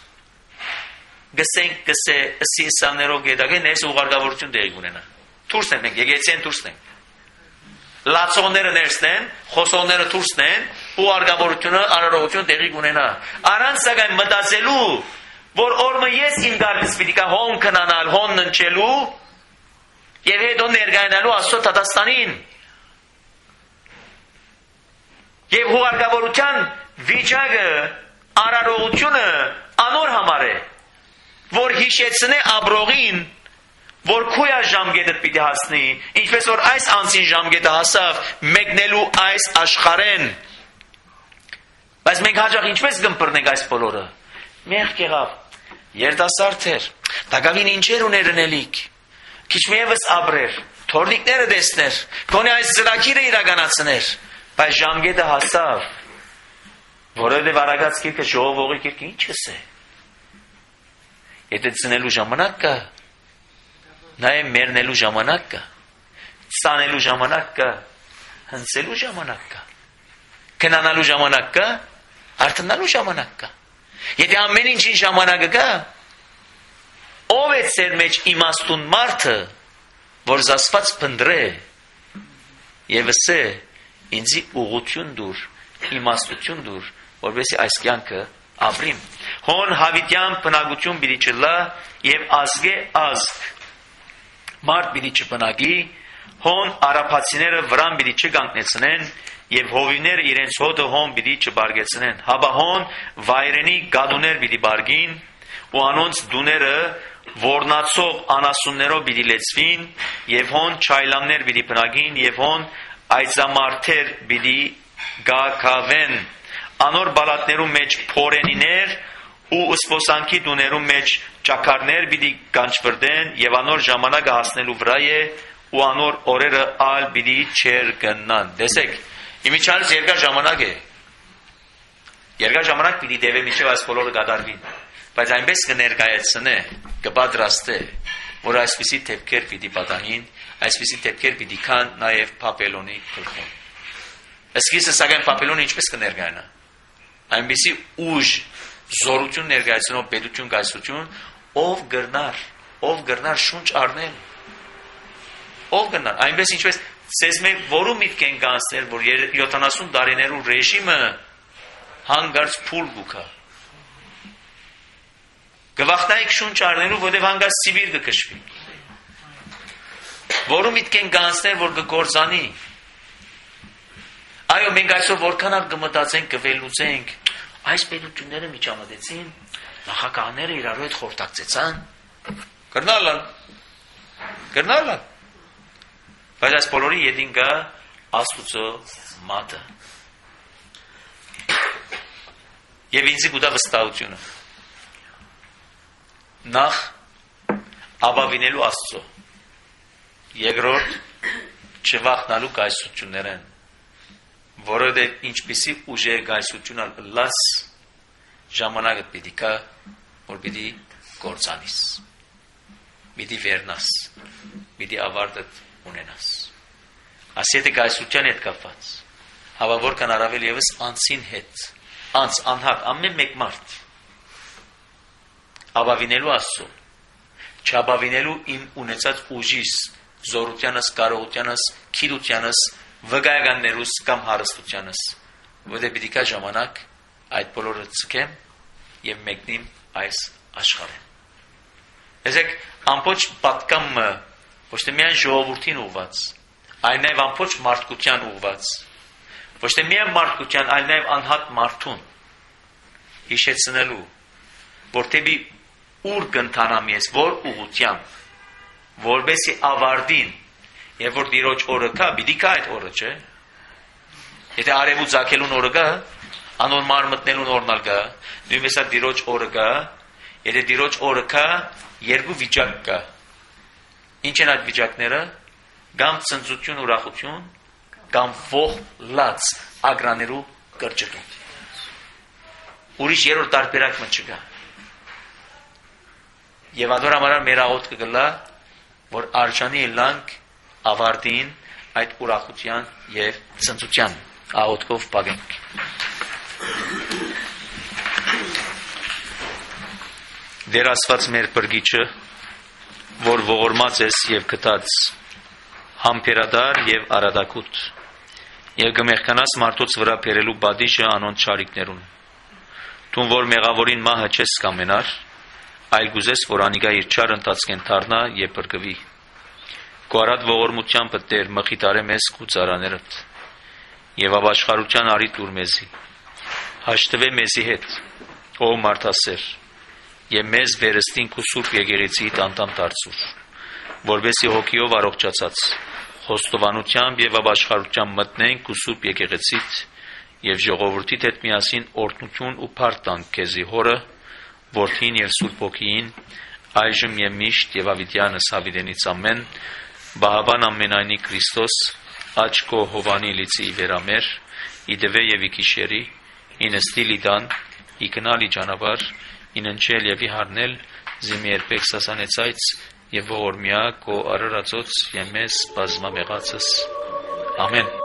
գսենք գսե ասի սաներով գետագեն այս ուղարկավորություն դեղի ունենա։ Թուրսն են մենք, եկեցեն թուրսն են։ Լացողները ներսն են, խոսողները թուրսն են, ու արգավորությունը արարողություն դեղի ունենա։ Առանց սակայն մտածելու, որ օրմը ես իմ դարից պիտի կա հոն քնանալ, հոն ննչելու եւ հետո ներկայանալու Աստծո Տատաստանին։ Եվ ուղարկավորության վիճակը, արարողությունը անոր համար է, որ հիշեցնե ապրողին, որ քույա ժամկետը պիտի հասնի, ինչպես որ այս անցին ժամկետը հասավ մեկնելու այս աշխարհեն։ Բայց մենք հաճախ ինչպես գմբռնենք այս բոլորը։ Մեղք եղավ, երիտասարդ էր, տակավին ինչեր ուներ ընելիք, քիչ միևս ապրեր, թորնիկները տեսներ, գոնե այս ծրագիրը իրականացներ, բայց ժամկետը հասավ, որովհետև արագած գիրքը ժողովողի գիրքը ինչս է։ Եթե ծնելու ժամանակ կա, նաև մեռնելու ժամանակ կա, ծանելու ժամանակ կա, հնձելու ժամանակ կա, քնանալու ժամանակ կա, արթնալու ժամանակ կա։ Եթե ամեն ինչին ժամանակը կա, ով է ծեր մեջ իմաստուն մարդը, որ զասված փնդրե եւ ասե ինձի ուղղություն դուր, իմաստություն դուր, որովհետեւ այս կյանքը ապրիմ։ Հոն հավիտյան բնակություն պիտի չլա եւ ազգե ազգ մարդ պիտի չբնակի, հոն արաբացիները վրան պիտի չկանգնեցնեն եւ հովիվները իրենց հոտը հոն պիտի չբարգեցնեն, հաբա հոն վայրենի գադուներ պիտի բարգին ու անոնց դուները որնացող անասուններով պիտի լեցվին եւ հոն չայլամներ պիտի բնակին եւ հոն այծամարդեր պիտի գակավեն անոր բալատներու մեջ փորենիներ ու ուսփոսանքի դուներու մեջ ճակարներ պիտի կանչվրդեն եւ անոր ժամանակը հասնելու վրա է ու անոր օրերը ալ պիտի չեր գնան տեսեք իմիջիալս երկար ժամանակ է երկար ժամանակ պիտի դեպի միջև այս բոլորը կատարվին բայց այնպես կներկայացնե կպատրաստե որ այսպիսի դեպքեր պիտի պատահին այսպիսի դեպքեր պիտի կան նաեւ Բաբելոնի գլխում Եսկիզը սակայն Բաբելոնը ինչպես կներկայանա այնպիսի ուժ զորություն ներկայացնող պետություն կայսրություն ով գրնար ով գրնար շունչ առնել ով գրնար այնպես ինչպես ցես մեր որու միտք են կանցնել որ յոթանասուն տարիներու ռեժիմը հանգարց փուլ գուքա գվախտայք շունչ առնելու որտեղ հանգարց Սիբիր կքշվի որու միտք են կանցնել որ կգործանի այո մենք այսօր որքան ալ կմտածենք կվելուծենք այս պետությունները միջամտեցին նախագահները իրարու հետ խորհրդակցեցան կրնալան կրնալան բայց այս բոլորի ետին կա Աստուծո մատը եւ ինձ գուտա վստահությունը նախ ապավինելու Աստծո երկրորդ չվախնալու կայսրություններեն որովհետև ինչպիսի ուժեր գայսությունը լաս ժամանակը պիտի կա որ պիտի գործանիս պիտի վերնաս պիտի ավարտդ ունենաս ասյետը գայսության հետ կապված հավա որքան առավել ևս անցին հետ անց անհատ ամեն մեկ մարդ ապավինելու Աստծո չապավինելու իմ ունեցած ուժիս զորությանս կարողությանս քիլությանս վգայականներուս կամ հարստությանս որտեղ պիտի կա ժամանակ այդ բոլորը ցկեմ եւ մեկնիմ այս աշխարհին տեսեք ամբողջ պատկամը ոչ թե միայն ժողովրդին ուղված այլ նաեւ ամբողջ մարդկության ուղված ոչ թե միայն մարդկության այլ նաեւ անհատ մարդուն հիշեցնելու որ դեպի ուր կընթանամ ես որ ուղությամբ որբեսի ավարտին Եվ որ դիրոջ օրը կա, պիտի կա այդ օրը, չէ։ Եթե արևու ձակելուն օրը կա, անոր մար մտնելուն օրնալ կա, նույնպես այդ դիրոջ օրը կա, եթե դիրոջ օրը կա, երկու վիճակ կա։ Ինչ են այդ վիճակները, կամ ծնծություն ուրախություն, կամ ողջ լաց ագրաներու կրճտում։ Ուրիշ երրորդ տարբերակը չկա։ Եվ ador համար մեր աղոթքը կլա, որ արժանի լանք ավարտին այդ ուրախության եւ ծնծության աղոթքով պագենք։ Դեր Աստված մեր բրգիչը, որ ողորմած ես եւ գտած, համբերադար եւ արադակուտ, եւ գմեղկանաս մարդոց վրա բերելու բադիժը անոնց չարիքներուն։ Տուն որ մեղավորին մահը չես կամենար, այլ գուզես որ անիկա իր չար ընթացքեն դառնա եւ բրգվի։ Գորած ողորմությամբ Տեր մխիտարե մեզ կուծարաներդ եւ ապաշխարության արի տուր մեզի հաշտվե մեզի հետ ով մարդասեր եւ մեզ վերստին քու սուրբ եկեղեցի տանտամ դարձուր որբեսի հոգիով առողջացած խոստովանությամբ եւ ապաշխարությամբ մտնենք քու սուրբ եկեղեցիդ եւ ժողովրդիդ հետ միասին օրհնություն ու փառք տանք քեզի հորը որդին եւ սուրբ ոգին այժմ եւ միշտ եւ ավիտյանս հավիտենից ամեն Բահավան ամենայնի Քրիստոս աչքո հովանի լիցի վերամեր իդվե եւ իքիշերի ինստի լիդան իքնալի ճանապար ինընչել եւ իհարնել զիմի երբեք սասանեցայց եւ ողորմյա կո արարածոց եւ մեզ բազմամեղածս ամեն